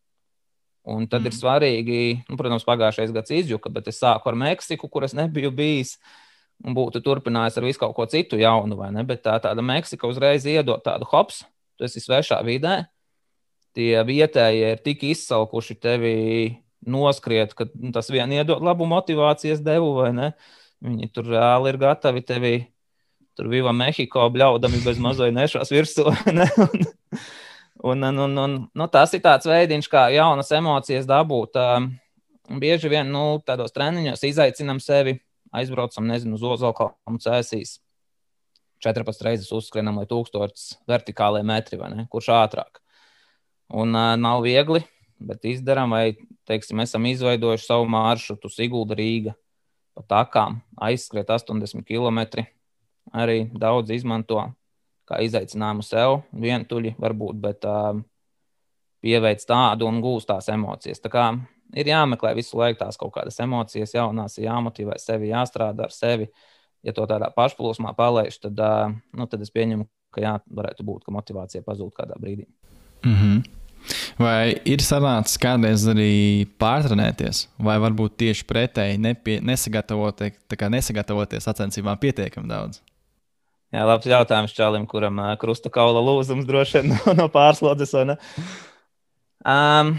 Un tad mm. ir svarīgi, nu, protams, pagājušais gads izjuka, bet es sāku ar Meksiku, kur es nebiju bijis, un būtu turpinājis ar visu kaut ko citu jaunu, vai ne? Bet tā tāda Meksika uzreiz iedod tādu hops, tu esi svešā vidē, tie vietējie ir tik izsalkuši tevi noskriet, ka nu, tas vien iedod labu motivācijas devu, vai ne? Viņi tur reāli ir gatavi tevi, tur Viva Mehiko bļaudami bez mazai nešās virsū, vai ne? Un, un, un, un, nu, tas ir tāds veidiņš, kā jaunas emocijas dabūt. Bieži vien nu, tādos treniņos izaicinam sevi, aizbraucam, nezinu, uz Ozolkalnu cēsīs. četrpadsmit reizes uzskrienam, lai tūkstotis vertikālie metri, vai ne? Kurš ātrāk. Un uh, nav viegli, bet izdaram, vai, teiksim, esam izveidojuši savu maršrutu Sigulda Rīga pa takām, aizskriet astoņdesmit kilometri. Arī daudz izmanto kā izaicinājumu sev, vientuļi varbūt, bet uh, pieveic tādu un gūst tās emocijas. Tā kā ir jāmeklē visu laiku tās kaut kādas emocijas, jaunās, jāmotivē sevi, jāstrādā ar sevi. Ja to tādā pašplūsmā palaiž, tad, uh, nu, tad es pieņemu, ka jā, varētu būt, ka motivācija pazūd kādā brīdī. Mm-hmm. Vai ir sanācis kādreiz arī pārtrenēties, vai varbūt tieši pretēji nepie, nesagatavoties, tā kā nesagatavoties sacensībām pietiekami daudz? Jā, labs jautājums čalim, kuram uh, krusta kaula lūzums droši vien no, no pārslodzes, vai ne? Um,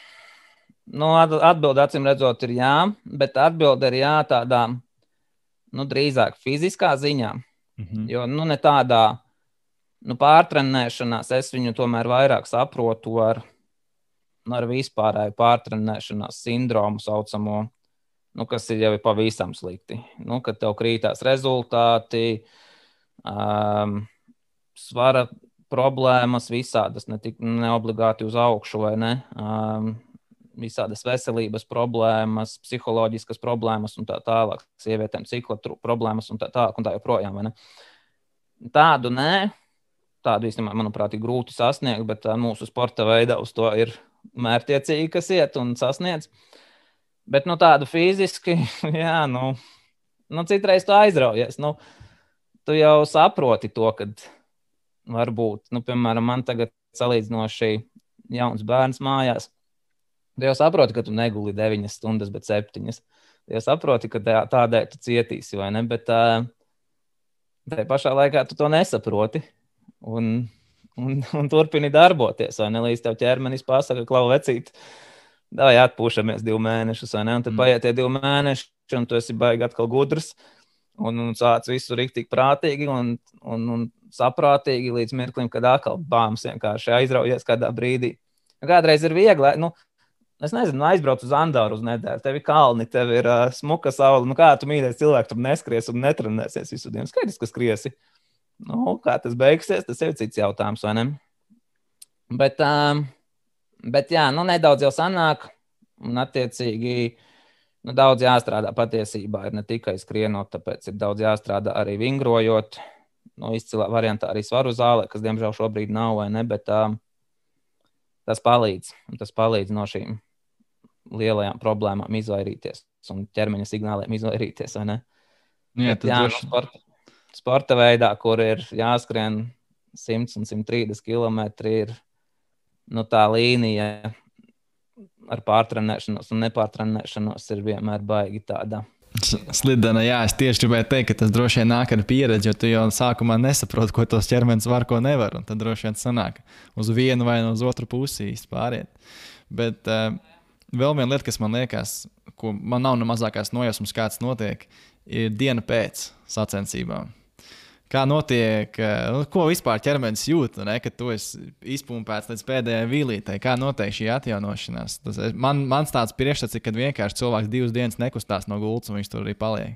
nu, atbilde acīm redzot ir jā, bet atbilde ir jā tādā, nu, drīzāk fiziskā ziņā, mm-hmm. jo, nu, ne tādā, nu, pārtrenēšanās, es viņu tomēr vairāk saprotu ar, ar vispārēju pārtrenēšanās sindromu saucamo, nu, kas ir jau pavisam slikti. Nu, kad tev krītās rezultāti, um, svara problēmas visādas, ne tik neobligāti uz augšu, vai ne? Um, visādas veselības problēmas, psiholoģiskas problēmas un tā tālāk, sievietēm cikla problēmas un tā tālāk un tā joprojām, vai ne? Tādu nē. Tādu īstenībā, manuprāt, ir grūti sasniegt, bet tā, mūsu sporta veidā uz to ir mērķiecīgi, kas iet un sasniedz. Bet nu, tādu fiziski, jā, nu, nu citreiz tu aizraujies. Nu, tu jau saproti to, kad varbūt, nu, piemēram, man tagad salīdzinoši jauns bērns mājās. Tu jau saproti, ka tu neguli deviņas stundas, bet septiņas. Tu jau saproti, ka tā, tādēļ tu cietīsi, vai ne? Bet tā, tā pašā laikā tu to nesaproti. Un, un, un turpini darboties, vai ne? Līdz tev ķermenis pasaka, klau vecīt, davai atpūšamies divu mēnešus, vai ne? Un tad mm. paiet tie divi mēneši, un tu esi baigi atkal gudrs, un, un sāc visu riktīgi prātīgi un, un, un saprātīgi līdz mirklim, kad atkal bāms vienkārši aizraujies kādā brīdī. Kādreiz ir viegli, nu, es nezinu, aizbrauc uz Andoru uz nedēļu, tev ir kalni, tev ir uh, smuka saule, nu kā tu mīļais cilvēks, tu neskries un netrenēsies visu dienu, skaidrs, ka skriesi. Nu, kā tas beigsies, tas ir cits jautājums, vai ne? Bet, um, bet jā, nu, nedaudz jau sanāk, un attiecīgi, nu, daudz jāstrādā patiesībā, ir ne tikai skrienot, tāpēc ir daudz jāstrādā arī vingrojot, nu, izcilā variantā arī svaru zālē, kas, diemžēl, šobrīd nav, vai ne, bet um, tas palīdz, tas palīdz no šīm lielajām problēmām izvairīties un ķermeņa signāliem izvairīties, vai ne? Jā, bet, jā, no sporta. Sporta veidā, kur ir jāskrien simt un simt trīsdesmit kilometri, ir nu, tā līnija ar pārtrenēšanos un nepārtrenēšanos ir vienmēr baigi tāda. Slidena, jā, es tieši gribēju teikt, ka tas droši vien nāk ar pieredzi, jo tu jau sākumā nesaproti, ko tos ķermenis var, ko nevar, un tad droši vien sanāk uz vienu vai uz otru pusi īsti pāriet. Bet uh, vēl viena lieta, kas man liekas, ko man nav ne mazākās nojausmas, kāds notiek, ir diena pēc sacensībām. Kā notiek, ko vispār ķermenis jūt, ne, kad tu esi izpumpēts līdz pēdējai vīlītei? Kā notiek šī atjaunošanās? Tas, man, mans tāds priekšstats ir, kad vienkārši cilvēks divas dienas nekustās no gultas un viņš tur arī paliek.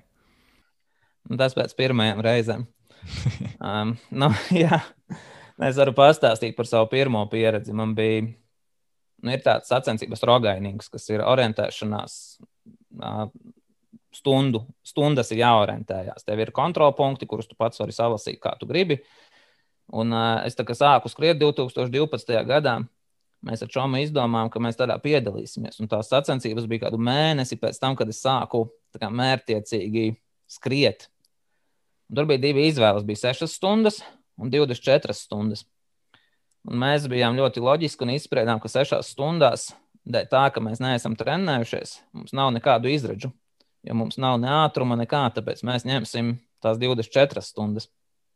Tas pēc pirmajām reizēm. um, nu, jā, es varu pastāstīt par savu pirmo pieredzi. Man bija, nu, ir tāds sacensības rogainīgs, kas ir orientēšanās uh, stundu. Stundas ir jāorientējās. Tev ir kontrolpunkti, kurus tu pats vari salasīt, kā tu gribi. Un uh, es tā kā sāku skriet divi tūkstoši divpadsmitajā gadā. Mēs ar Čomu izdomājām, ka mēs tādā piedalīsimies. Un tās sacensības bija kādu mēnesi pēc tam, kad es sāku tā kā mērķtiecīgi skriet. Un tur bija divi izvēles. Bija sešas stundas un divdesmit četras stundas. Un mēs bijām ļoti loģiski un izspriedām, ka sešās stundās, dēļ tā, ka mēs neesam trenējušies, mums nav nekādu izredžu. Jo mums nav ne ātruma, nekā, tāpēc mēs ņemsim tās divdesmit četras stundas.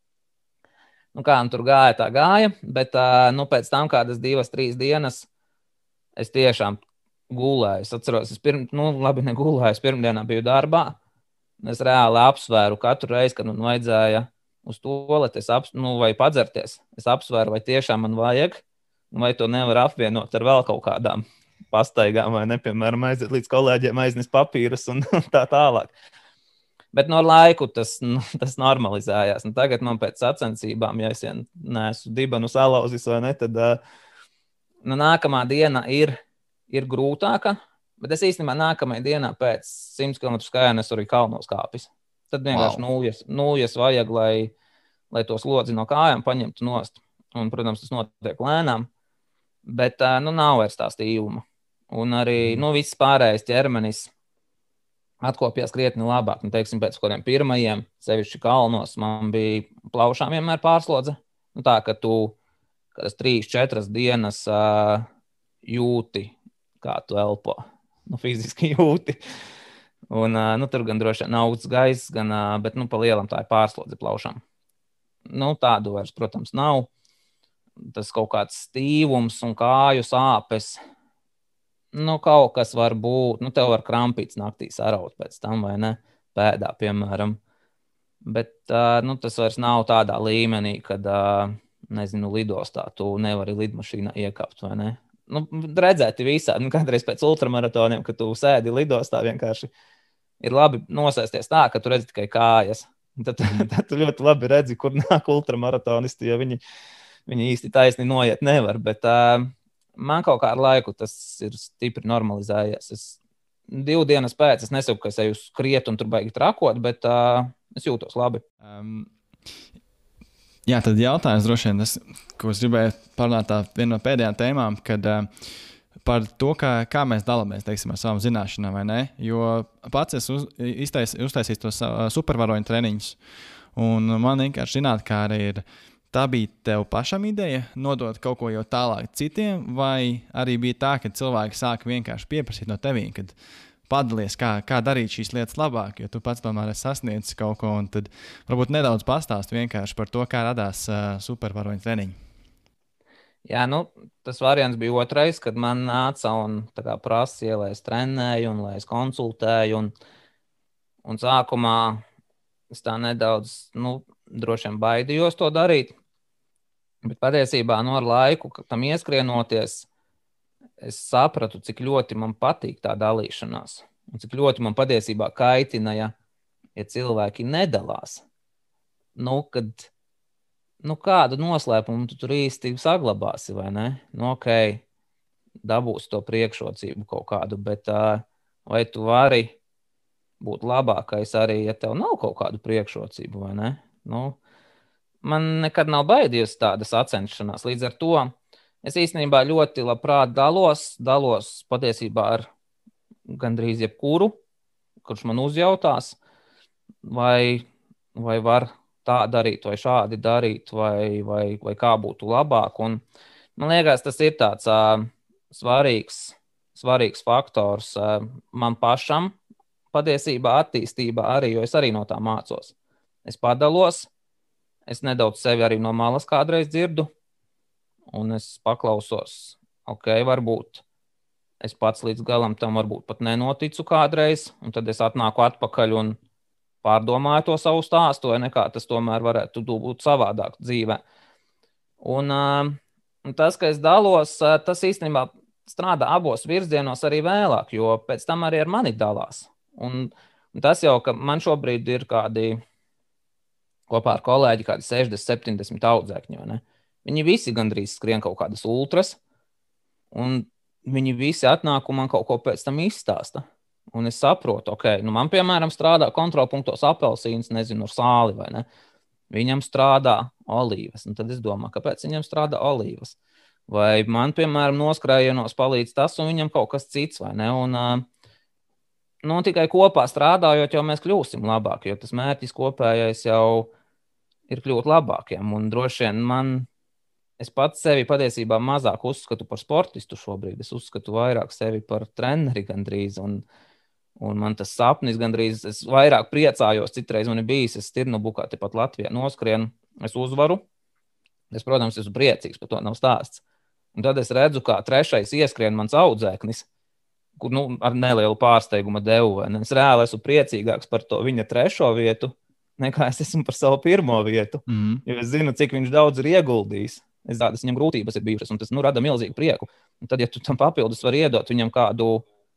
Nu, kā nu tur gāja, tā gāja, bet nu, pēc tam kādas divas, trīs dienas es tiešām gulēju. Es atceros, es pirm, nu, labi negulēju, es pirmdienā biju darbā. Es reāli apsvēru katru reizi, kad man vajadzēja uz toaleti, es ap, nu, vai padzerties. Es apsvēru, vai tiešām man vajag, vai to nevar apvienot ar vēl kaut kādām pastaigām, vai ne, piemēram, aiziet līdz kolēģiem, aiznes papīrus un tā tālāk. Bet no laiku tas, nu, tas normalizējās. Un tagad man pēc sacensībām, ja es vien neesmu dibenu salauzis vai ne, tad nu, nākamā diena ir, ir grūtāka, bet es īstenībā nākamajā dienā pēc simts kilometru skrējiena es arī kalnos kāpis. Tad vienkārši wow. nuljas, nuljas vajag, lai, lai to slodzi no kājām paņemtu nost. Un, protams, tas notiek lēnām, bet nu, nav vairs tā stīvuma. Un arī nu, viss pārējais ķermenis atkopjās krietni labāk. Nu, teiksim, pēc kādiem pirmajiem, sevišķi kalnos, man bija plaušām vienmēr pārslodze. Nu, tā, ka tu kādas trīs, četras dienas uh, jūti, kā tu elpo. Nu, fiziski jūti. Un, uh, nu, tur gan droši vien augsts gaiss, gan, uh, bet nu, pa lielam tā ir pārslodze plaušām. Nu, tādu vairs, protams, nav. Tas kaut kāds stīvums un kāju sāpes. Nu, kaut kas var būt, nu, tev var krampīts naktī saraut pēc tam, vai ne, pēdā, piemēram. Bet, uh, nu, tas vairs nav tādā līmenī, kad, uh, nezinu, lidostā tu nevari lidmašīnā iekapt, vai ne. Nu, redzēti visādi, nu, kādreiz pēc ultramaratoniem, kad tu sēdi lidostā, vienkārši ir labi nosēsties tā, ka tu redzi tikai kājas. Tad, tad tu ļoti labi redzi, kur nāk ultramaratonisti, jo viņi, viņi īsti taisni noiet nevar, bet... Uh, Man kaut kā ar laiku tas ir stipri normalizējies. Es divu dienas pēc, es nesaku, ka es eju skriet un tur baigi trakot, bet uh, es jūtos labi. Um, jā, tad jautājums droši vien, tas, ko es gribēju parunāt tā viena no pēdējām tēmām, kad uh, par to, kā, kā mēs dalāmies, teiksim, ar savām zināšanām, vai ne? Jo pats es uz, iztais, uztaisīju tos uh, supervaroņu treniņus, un man vienkārši zināt, kā arī ir. Tā bija tev pašam ideja nodot kaut ko jau tālāk citiem, vai arī bija tā, ka cilvēki sāka vienkārši pieprasīt no tevī, kad padalies, kā, kā darīt šīs lietas labāk, jo tu pats tomēr esi sasniedzis kaut ko, un tad varbūt nedaudz pastāst vienkārši par to, kā radās uh, supervaroņu treniņi. Jā, nu, tas variants bija otrais, kad man nāca un tā kā prasīja, lai es trenēju un lai es konsultēju, un, un sākumā es tā nedaudz, nu, droši vien baidījos to darīt, bet patiesībā no ar laiku, kad tam ieskrienoties, es sapratu, cik ļoti man patīk tā dalīšanās, un cik ļoti man patiesībā kaitina, ja, ja cilvēki nedalās. Nu, kad, nu, kādu noslēpumu tu tur īsti saglabāsi, vai ne? Nu, ok, dabūsi to priekšrocību kaut kādu, bet uh, vai tu vari būt labākais arī, ja tev nav kaut kādu priekšrocību, vai ne? Nu, man nekad nav baidījusi tāda sacenšanās. Līdz ar to es īstenībā ļoti labprāt dalos, dalos patiesībā ar gandrīz jebkuru, kurš man uzjautās, vai, vai var tā darīt, vai šādi darīt, vai, vai, vai kā būtu labāk. Un man liekas, tas ir tāds uh, svarīgs, svarīgs faktors uh, man pašam patiesībā attīstībā arī, jo es arī no tā mācos. Es padalos, es nedaudz sevi arī no malas kādreiz dzirdu, un es paklausos, ok, varbūt es pats līdz galam tam varbūt pat nenoticu kādreiz, un tad es atnāku atpakaļ un pārdomāju to savu stāstu, vai nekā tas tomēr varētu būt savādāk dzīvē. Un, un tas, ka es dalos, tas īstenībā strādā abos virzienos arī vēlāk, jo pēc tam arī ar mani dalās. Un, un tas jau, ka man šobrīd ir kādi kopā ar kolēģi kādi sešdesmit, septiņdesmit audzēkņi, ne? Viņi visi gandrīz skrien kaut kādas ultras, un viņi visi atnāk un man kaut ko pēc tam izstāsta. Un es saprotu, ok, nu man, piemēram, strādā kontrolpunktos apelsīns, nezinu, ar sāli vai ne. viņam strādā olīvas. Un tad es domāju, kāpēc viņam strādā olīvas? Vai man, piemēram, noskrējienos palīdz tas, un viņam kaut kas cits, vai ne? Un, nu, tikai kopā strādājot, jau mēs kļūsim labāki, jo tas mērķis kopējais jau ir kļūt labākiem. Un droši vien man, es pats sevi patiesībā mazāk uzskatu par sportistu šobrīd. Es uzskatu vairāk sevi par treneri gandrīz. Un, un man tas sapnis gandrīz, es vairāk priecājos. Citreiz man ir bijis, es Stirnobukā tepat Latvijā noskrienu, es uzvaru. Es, protams, esmu priecīgs, par to nav stāsts. Un tad es redzu, kā trešais ieskrien mans audzēknis, kur nu, ar nelielu pārsteigumu devu. Es reāli esmu priecīgāks par to viņa trešo vietu, nekā es esmu par savu pirmo vietu. Mm. Jo es zinu, cik viņš daudz ir ieguldījis. Es tādas viņam grūtības ir bijušas, un tas nu, rada milzīgu prieku. Un tad, ja tu tam papildus vari iedot viņam kādu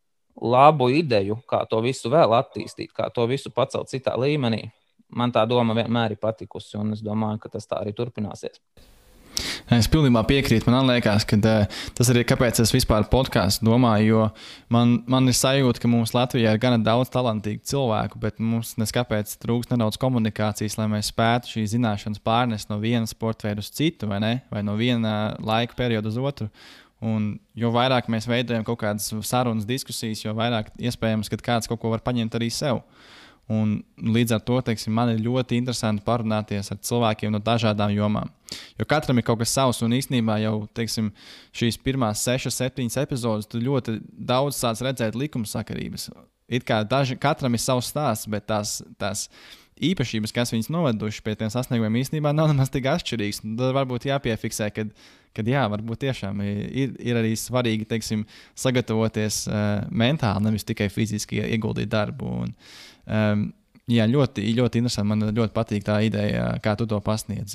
labu ideju, kā to visu vēl attīstīt, kā to visu pacelt citā līmenī, man tā doma vienmēr ir patikusi, un es domāju, ka tas tā arī turpināsies. Es pilnībā piekrītu. Man liekas, ka tas arī ir kāpēc es vispār podkāstu domāju, jo man, man ir sajūta, ka mums Latvijā ir gana daudz talantīgu cilvēku, bet mums neskapēc trūkst nedaudz komunikācijas, lai mēs spētu šīs zināšanas pārnest no viena sporta veida uz citu, vai ne? Vai no viena laika perioda uz otru. Un jo vairāk mēs veidojam kaut kādas sarunas, diskusijas, jo vairāk iespējams, ka kāds kaut ko var paņemt arī sev. Un līdz ar to, teiksim, man ir ļoti interesanti parunāties ar cilvēkiem no dažādām jomām. Jo katram ir kaut kas savs, un īstenībā jau, teiksim, šīs pirmās sešas, septiņas epizodes, tu ļoti daudz sāc redzēt likumsakarības. It kā daži, katram ir savs stāsts, bet tās, tās īpašības, kas viņas noveduši pie tiem sasniegumiem, īstenībā nav nemaz tik atšķirīgas. Tad varbūt jāpiefiksē, kad, kad jā, varbūt tiešām ir, ir arī svarīgi, teiksim, sagatavoties uh, mentāli, nevis tikai fiziski ieguldīt darbu. Un, Um, jā, ļoti, ļoti interesanti. Man ļoti patīk tā ideja, kā tu to pasniedz.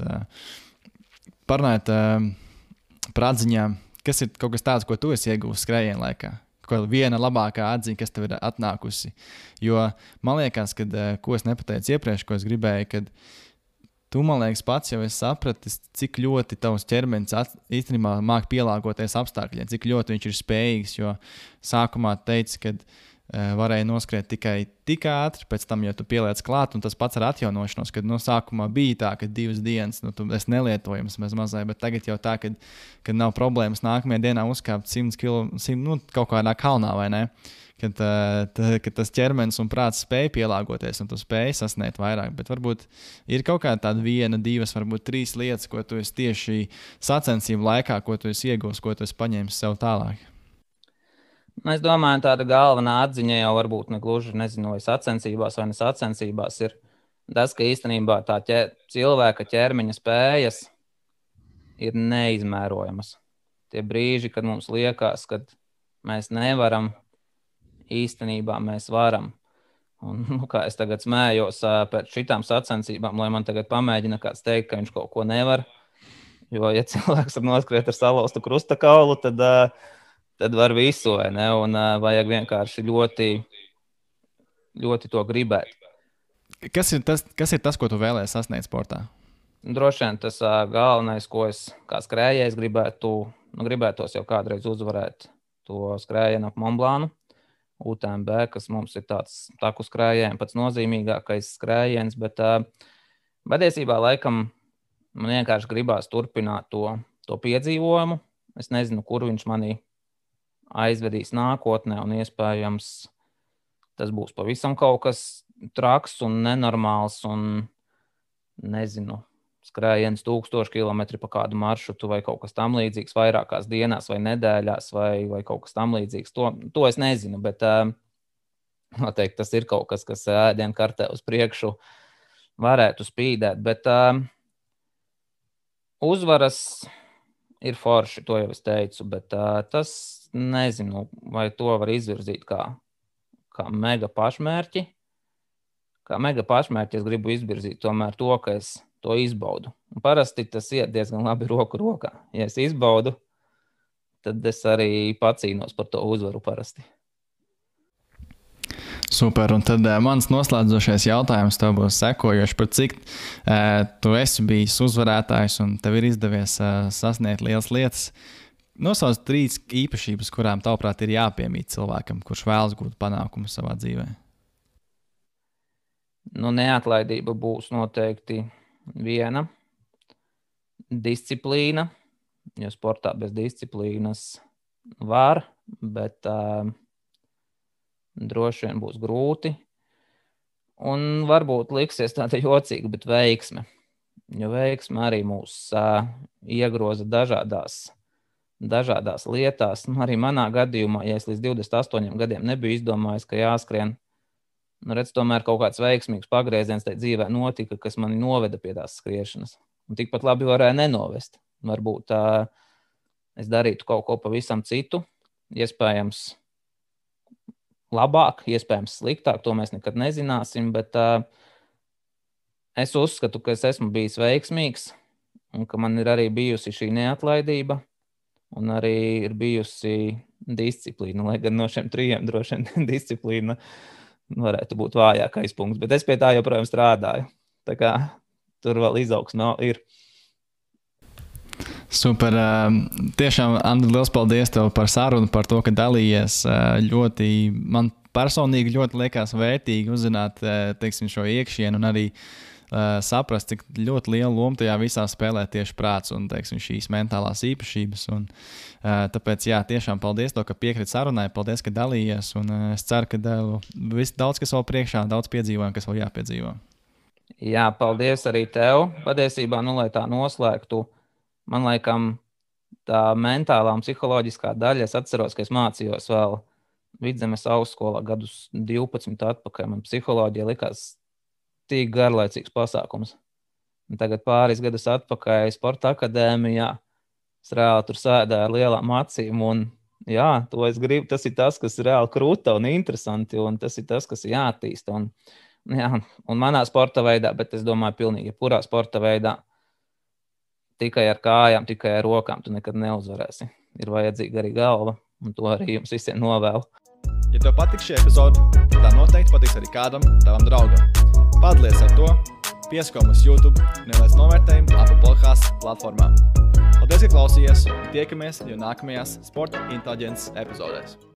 Parunājot uh, par atziņām, kas ir kaut kas tāds, ko tu esi ieguvis skrējienu laikā? Ko viena labākā atziņa, kas tev ir atnākusi? Jo man liekas, kad, uh, ko es nepateicu iepriekš, ko es gribēju, kad tu, man liekas, pats jau esi sapratis, cik ļoti tavs ķermenis at, īstenībā māk pielāgoties apstākļiem, cik ļoti viņš ir spējīgs, jo sākumā teici, kad varēja noskriet tikai tik ātri, pēc tam, ja tu pieliec klāt, un tas pats ar atjaunošanos, kad no sākumā bija tā, ka divas dienas, nu, tu esi nelietojams maz mazai, bet tagad jau tā, kad, kad nav problēmas nākamajā dienā uzkāpt simts kilometrus, nu, kaut kādā kalnā, vai ne? Kad, tā, kad tas ķermenis un prāts spēj pielāgoties, un tu spēj sasniegt vairāk, bet varbūt ir kaut kāda tāda viena, divas, varbūt trīs lietas, ko tu esi tieši sacensību laikā, ko tu esi iegūs, ko tu esi paņēmis sev tālāk. Es domāju, tāda galvenā atziņa jau varbūt ne gluži, nezinu, vai sacensībās vai ne sacensībās ir tas, ka īstenībā tā ķer, cilvēka ķermeņa spējas ir neizmērojamas. Tie brīži, kad mums liekas, ka mēs nevaram, īstenībā mēs varam. Un, nu, kā es tagad smējos pēc šitām sacensībām, lai man tagad pamēģina kāds teikt, ka viņš kaut ko nevar. Jo, ja cilvēks var noskriet ar salauztu krustakaulu, tad... tad var visu, vai ne? Un uh, vajag vienkārši ļoti, ļoti to gribēt. Kas ir tas, kas ir tas, ko tu vēlējies sasniegt sportā? Droši vien tas uh, galvenais, ko es kā skrējējs gribētu, nu, gribētos jau kādreiz uzvarēt to skrējienu ap Monblānu, U T M B, kas mums ir tāds taku skrējiens, pats nozīmīgākais skrējiens, bet uh, patiesībā laikam man vienkārši gribās turpināt to, to piedzīvojumu. Es nezinu, kur viņš manī aizvedīs nākotnē, un iespējams tas būs pavisam kaut kas traks un nenormāls, un nezinu, skrējiens tūkstoši kilometri pa kādu maršrutu vai kaut kas tam līdzīgs vairākās dienās vai nedēļās vai, vai kaut kas tam līdzīgs. To, to es nezinu, bet noteikti tas ir kaut kas, kas ēdienu kartē uz priekšu varētu spīdēt, bet uh, uzvaras ir forši, to jau es teicu, bet uh, tas nezinu, vai to var izvirzīt kā, kā mega pašmērķi. Kā mega pašmērķi es gribu izvirzīt tomēr to, ka es to izbaudu. Un parasti tas iet diezgan labi roku rokā. Ja es izbaudu, tad es arī pacīnos par to uzvaru parasti. Super, un tad uh, mans noslēdzošais jautājums tev būs sekojošs, par cik uh, tu esi bijis uzvarētājs un tev ir izdevies uh, sasniegt lielas lietas. Nosauc trīs īpašības, kurām tavuprāt ir jāpiemīt cilvēkam, kurš vēlas gūt panākumu savā dzīvē. Nu, neatlaidība būs noteikti viena disciplīna, jo sportā bez disciplīnas var, bet uh, droši vien būs grūti. Un varbūt liksies tāda jocīga, bet veiksme. Jo veiksme arī mūs uh, iegroza dažādās, dažādās lietās. Arī manā gadījumā, ja es līdz divdesmit astoņiem gadiem nebiju izdomājis, ka jāskrien, nu redz, tomēr kaut kāds veiksmīgs pagrieziens tajā dzīvē notika, kas mani noveda pie tās skriešanas. Un tikpat labi varēja nenovest. Varbūt uh, es darītu kaut ko pavisam citu, iespējams labāk, iespējams sliktāk, to mēs nekad nezināsim, bet uh, es uzskatu, ka es esmu bijis veiksmīgs un ka man ir arī bijusi šī neatlaidība un arī ir bijusi disciplīna, lai gan no šiem trījiem droši vien disciplīna varētu būt vājākais punkts, bet es pie tā joprojām strādāju. Tā kā tur vēl izaugsme ir. Super. Tiešām, Andri, liels paldies tev par sarunu, par to, ka dalījies. Ļoti, man personīgi ļoti liekas vērtīgi uzzināt, teiksim, šo iekšienu un arī uh, saprast, cik ļoti lielu lomu tajā visā spēlē tieši prāts un, teiksim, šīs mentālās īpašības. Un, uh, tāpēc, jā, tiešām paldies tev, ka piekriti sarunai, paldies, ka dalījies, un uh, es ceru, ka viss daudz, kas vēl priekšā, daudz piedzīvojumu, kas vēl jāpiedzīvo. Jā, paldies arī tev. Patiesībā, nu, lai tā noslēgtu, man laikam tā mentālā un psiholoģiskā daļa, es atceros, ka es mācījos vēl Vidzemes augstskolā gadus divpadsmit atpakaļ. Man psiholoģija likās tik garlaicīgs pasākums. Un tagad pāris gadus atpakaļ sporta akadēmijā, es reāli tur sēdēju ar lielām acīm, un jā, to es gribu, tas ir tas, kas ir reāli krūta un interesanti, un tas ir tas, kas ir jāattīsta. Un, jā, un manā sporta veidā, bet es domāju pilnīgi jebkurā sporta veidā, tikai ar kājām, tikai ar rokām tu nekad neuzvarēsi. Ir vajadzīga arī galva, un to arī jums visiem novēlu. Ja tev patiks šī epizode, tad tā noteikti patiks arī kādam tavam draugam. Padalies ar to, piesako mums YouTube un ieliec novērtējumu Apple Podcasts platformā. Paldies, ka klausījies, un tiekamies jau nākamajās Sporta Inteliģences epizodēs.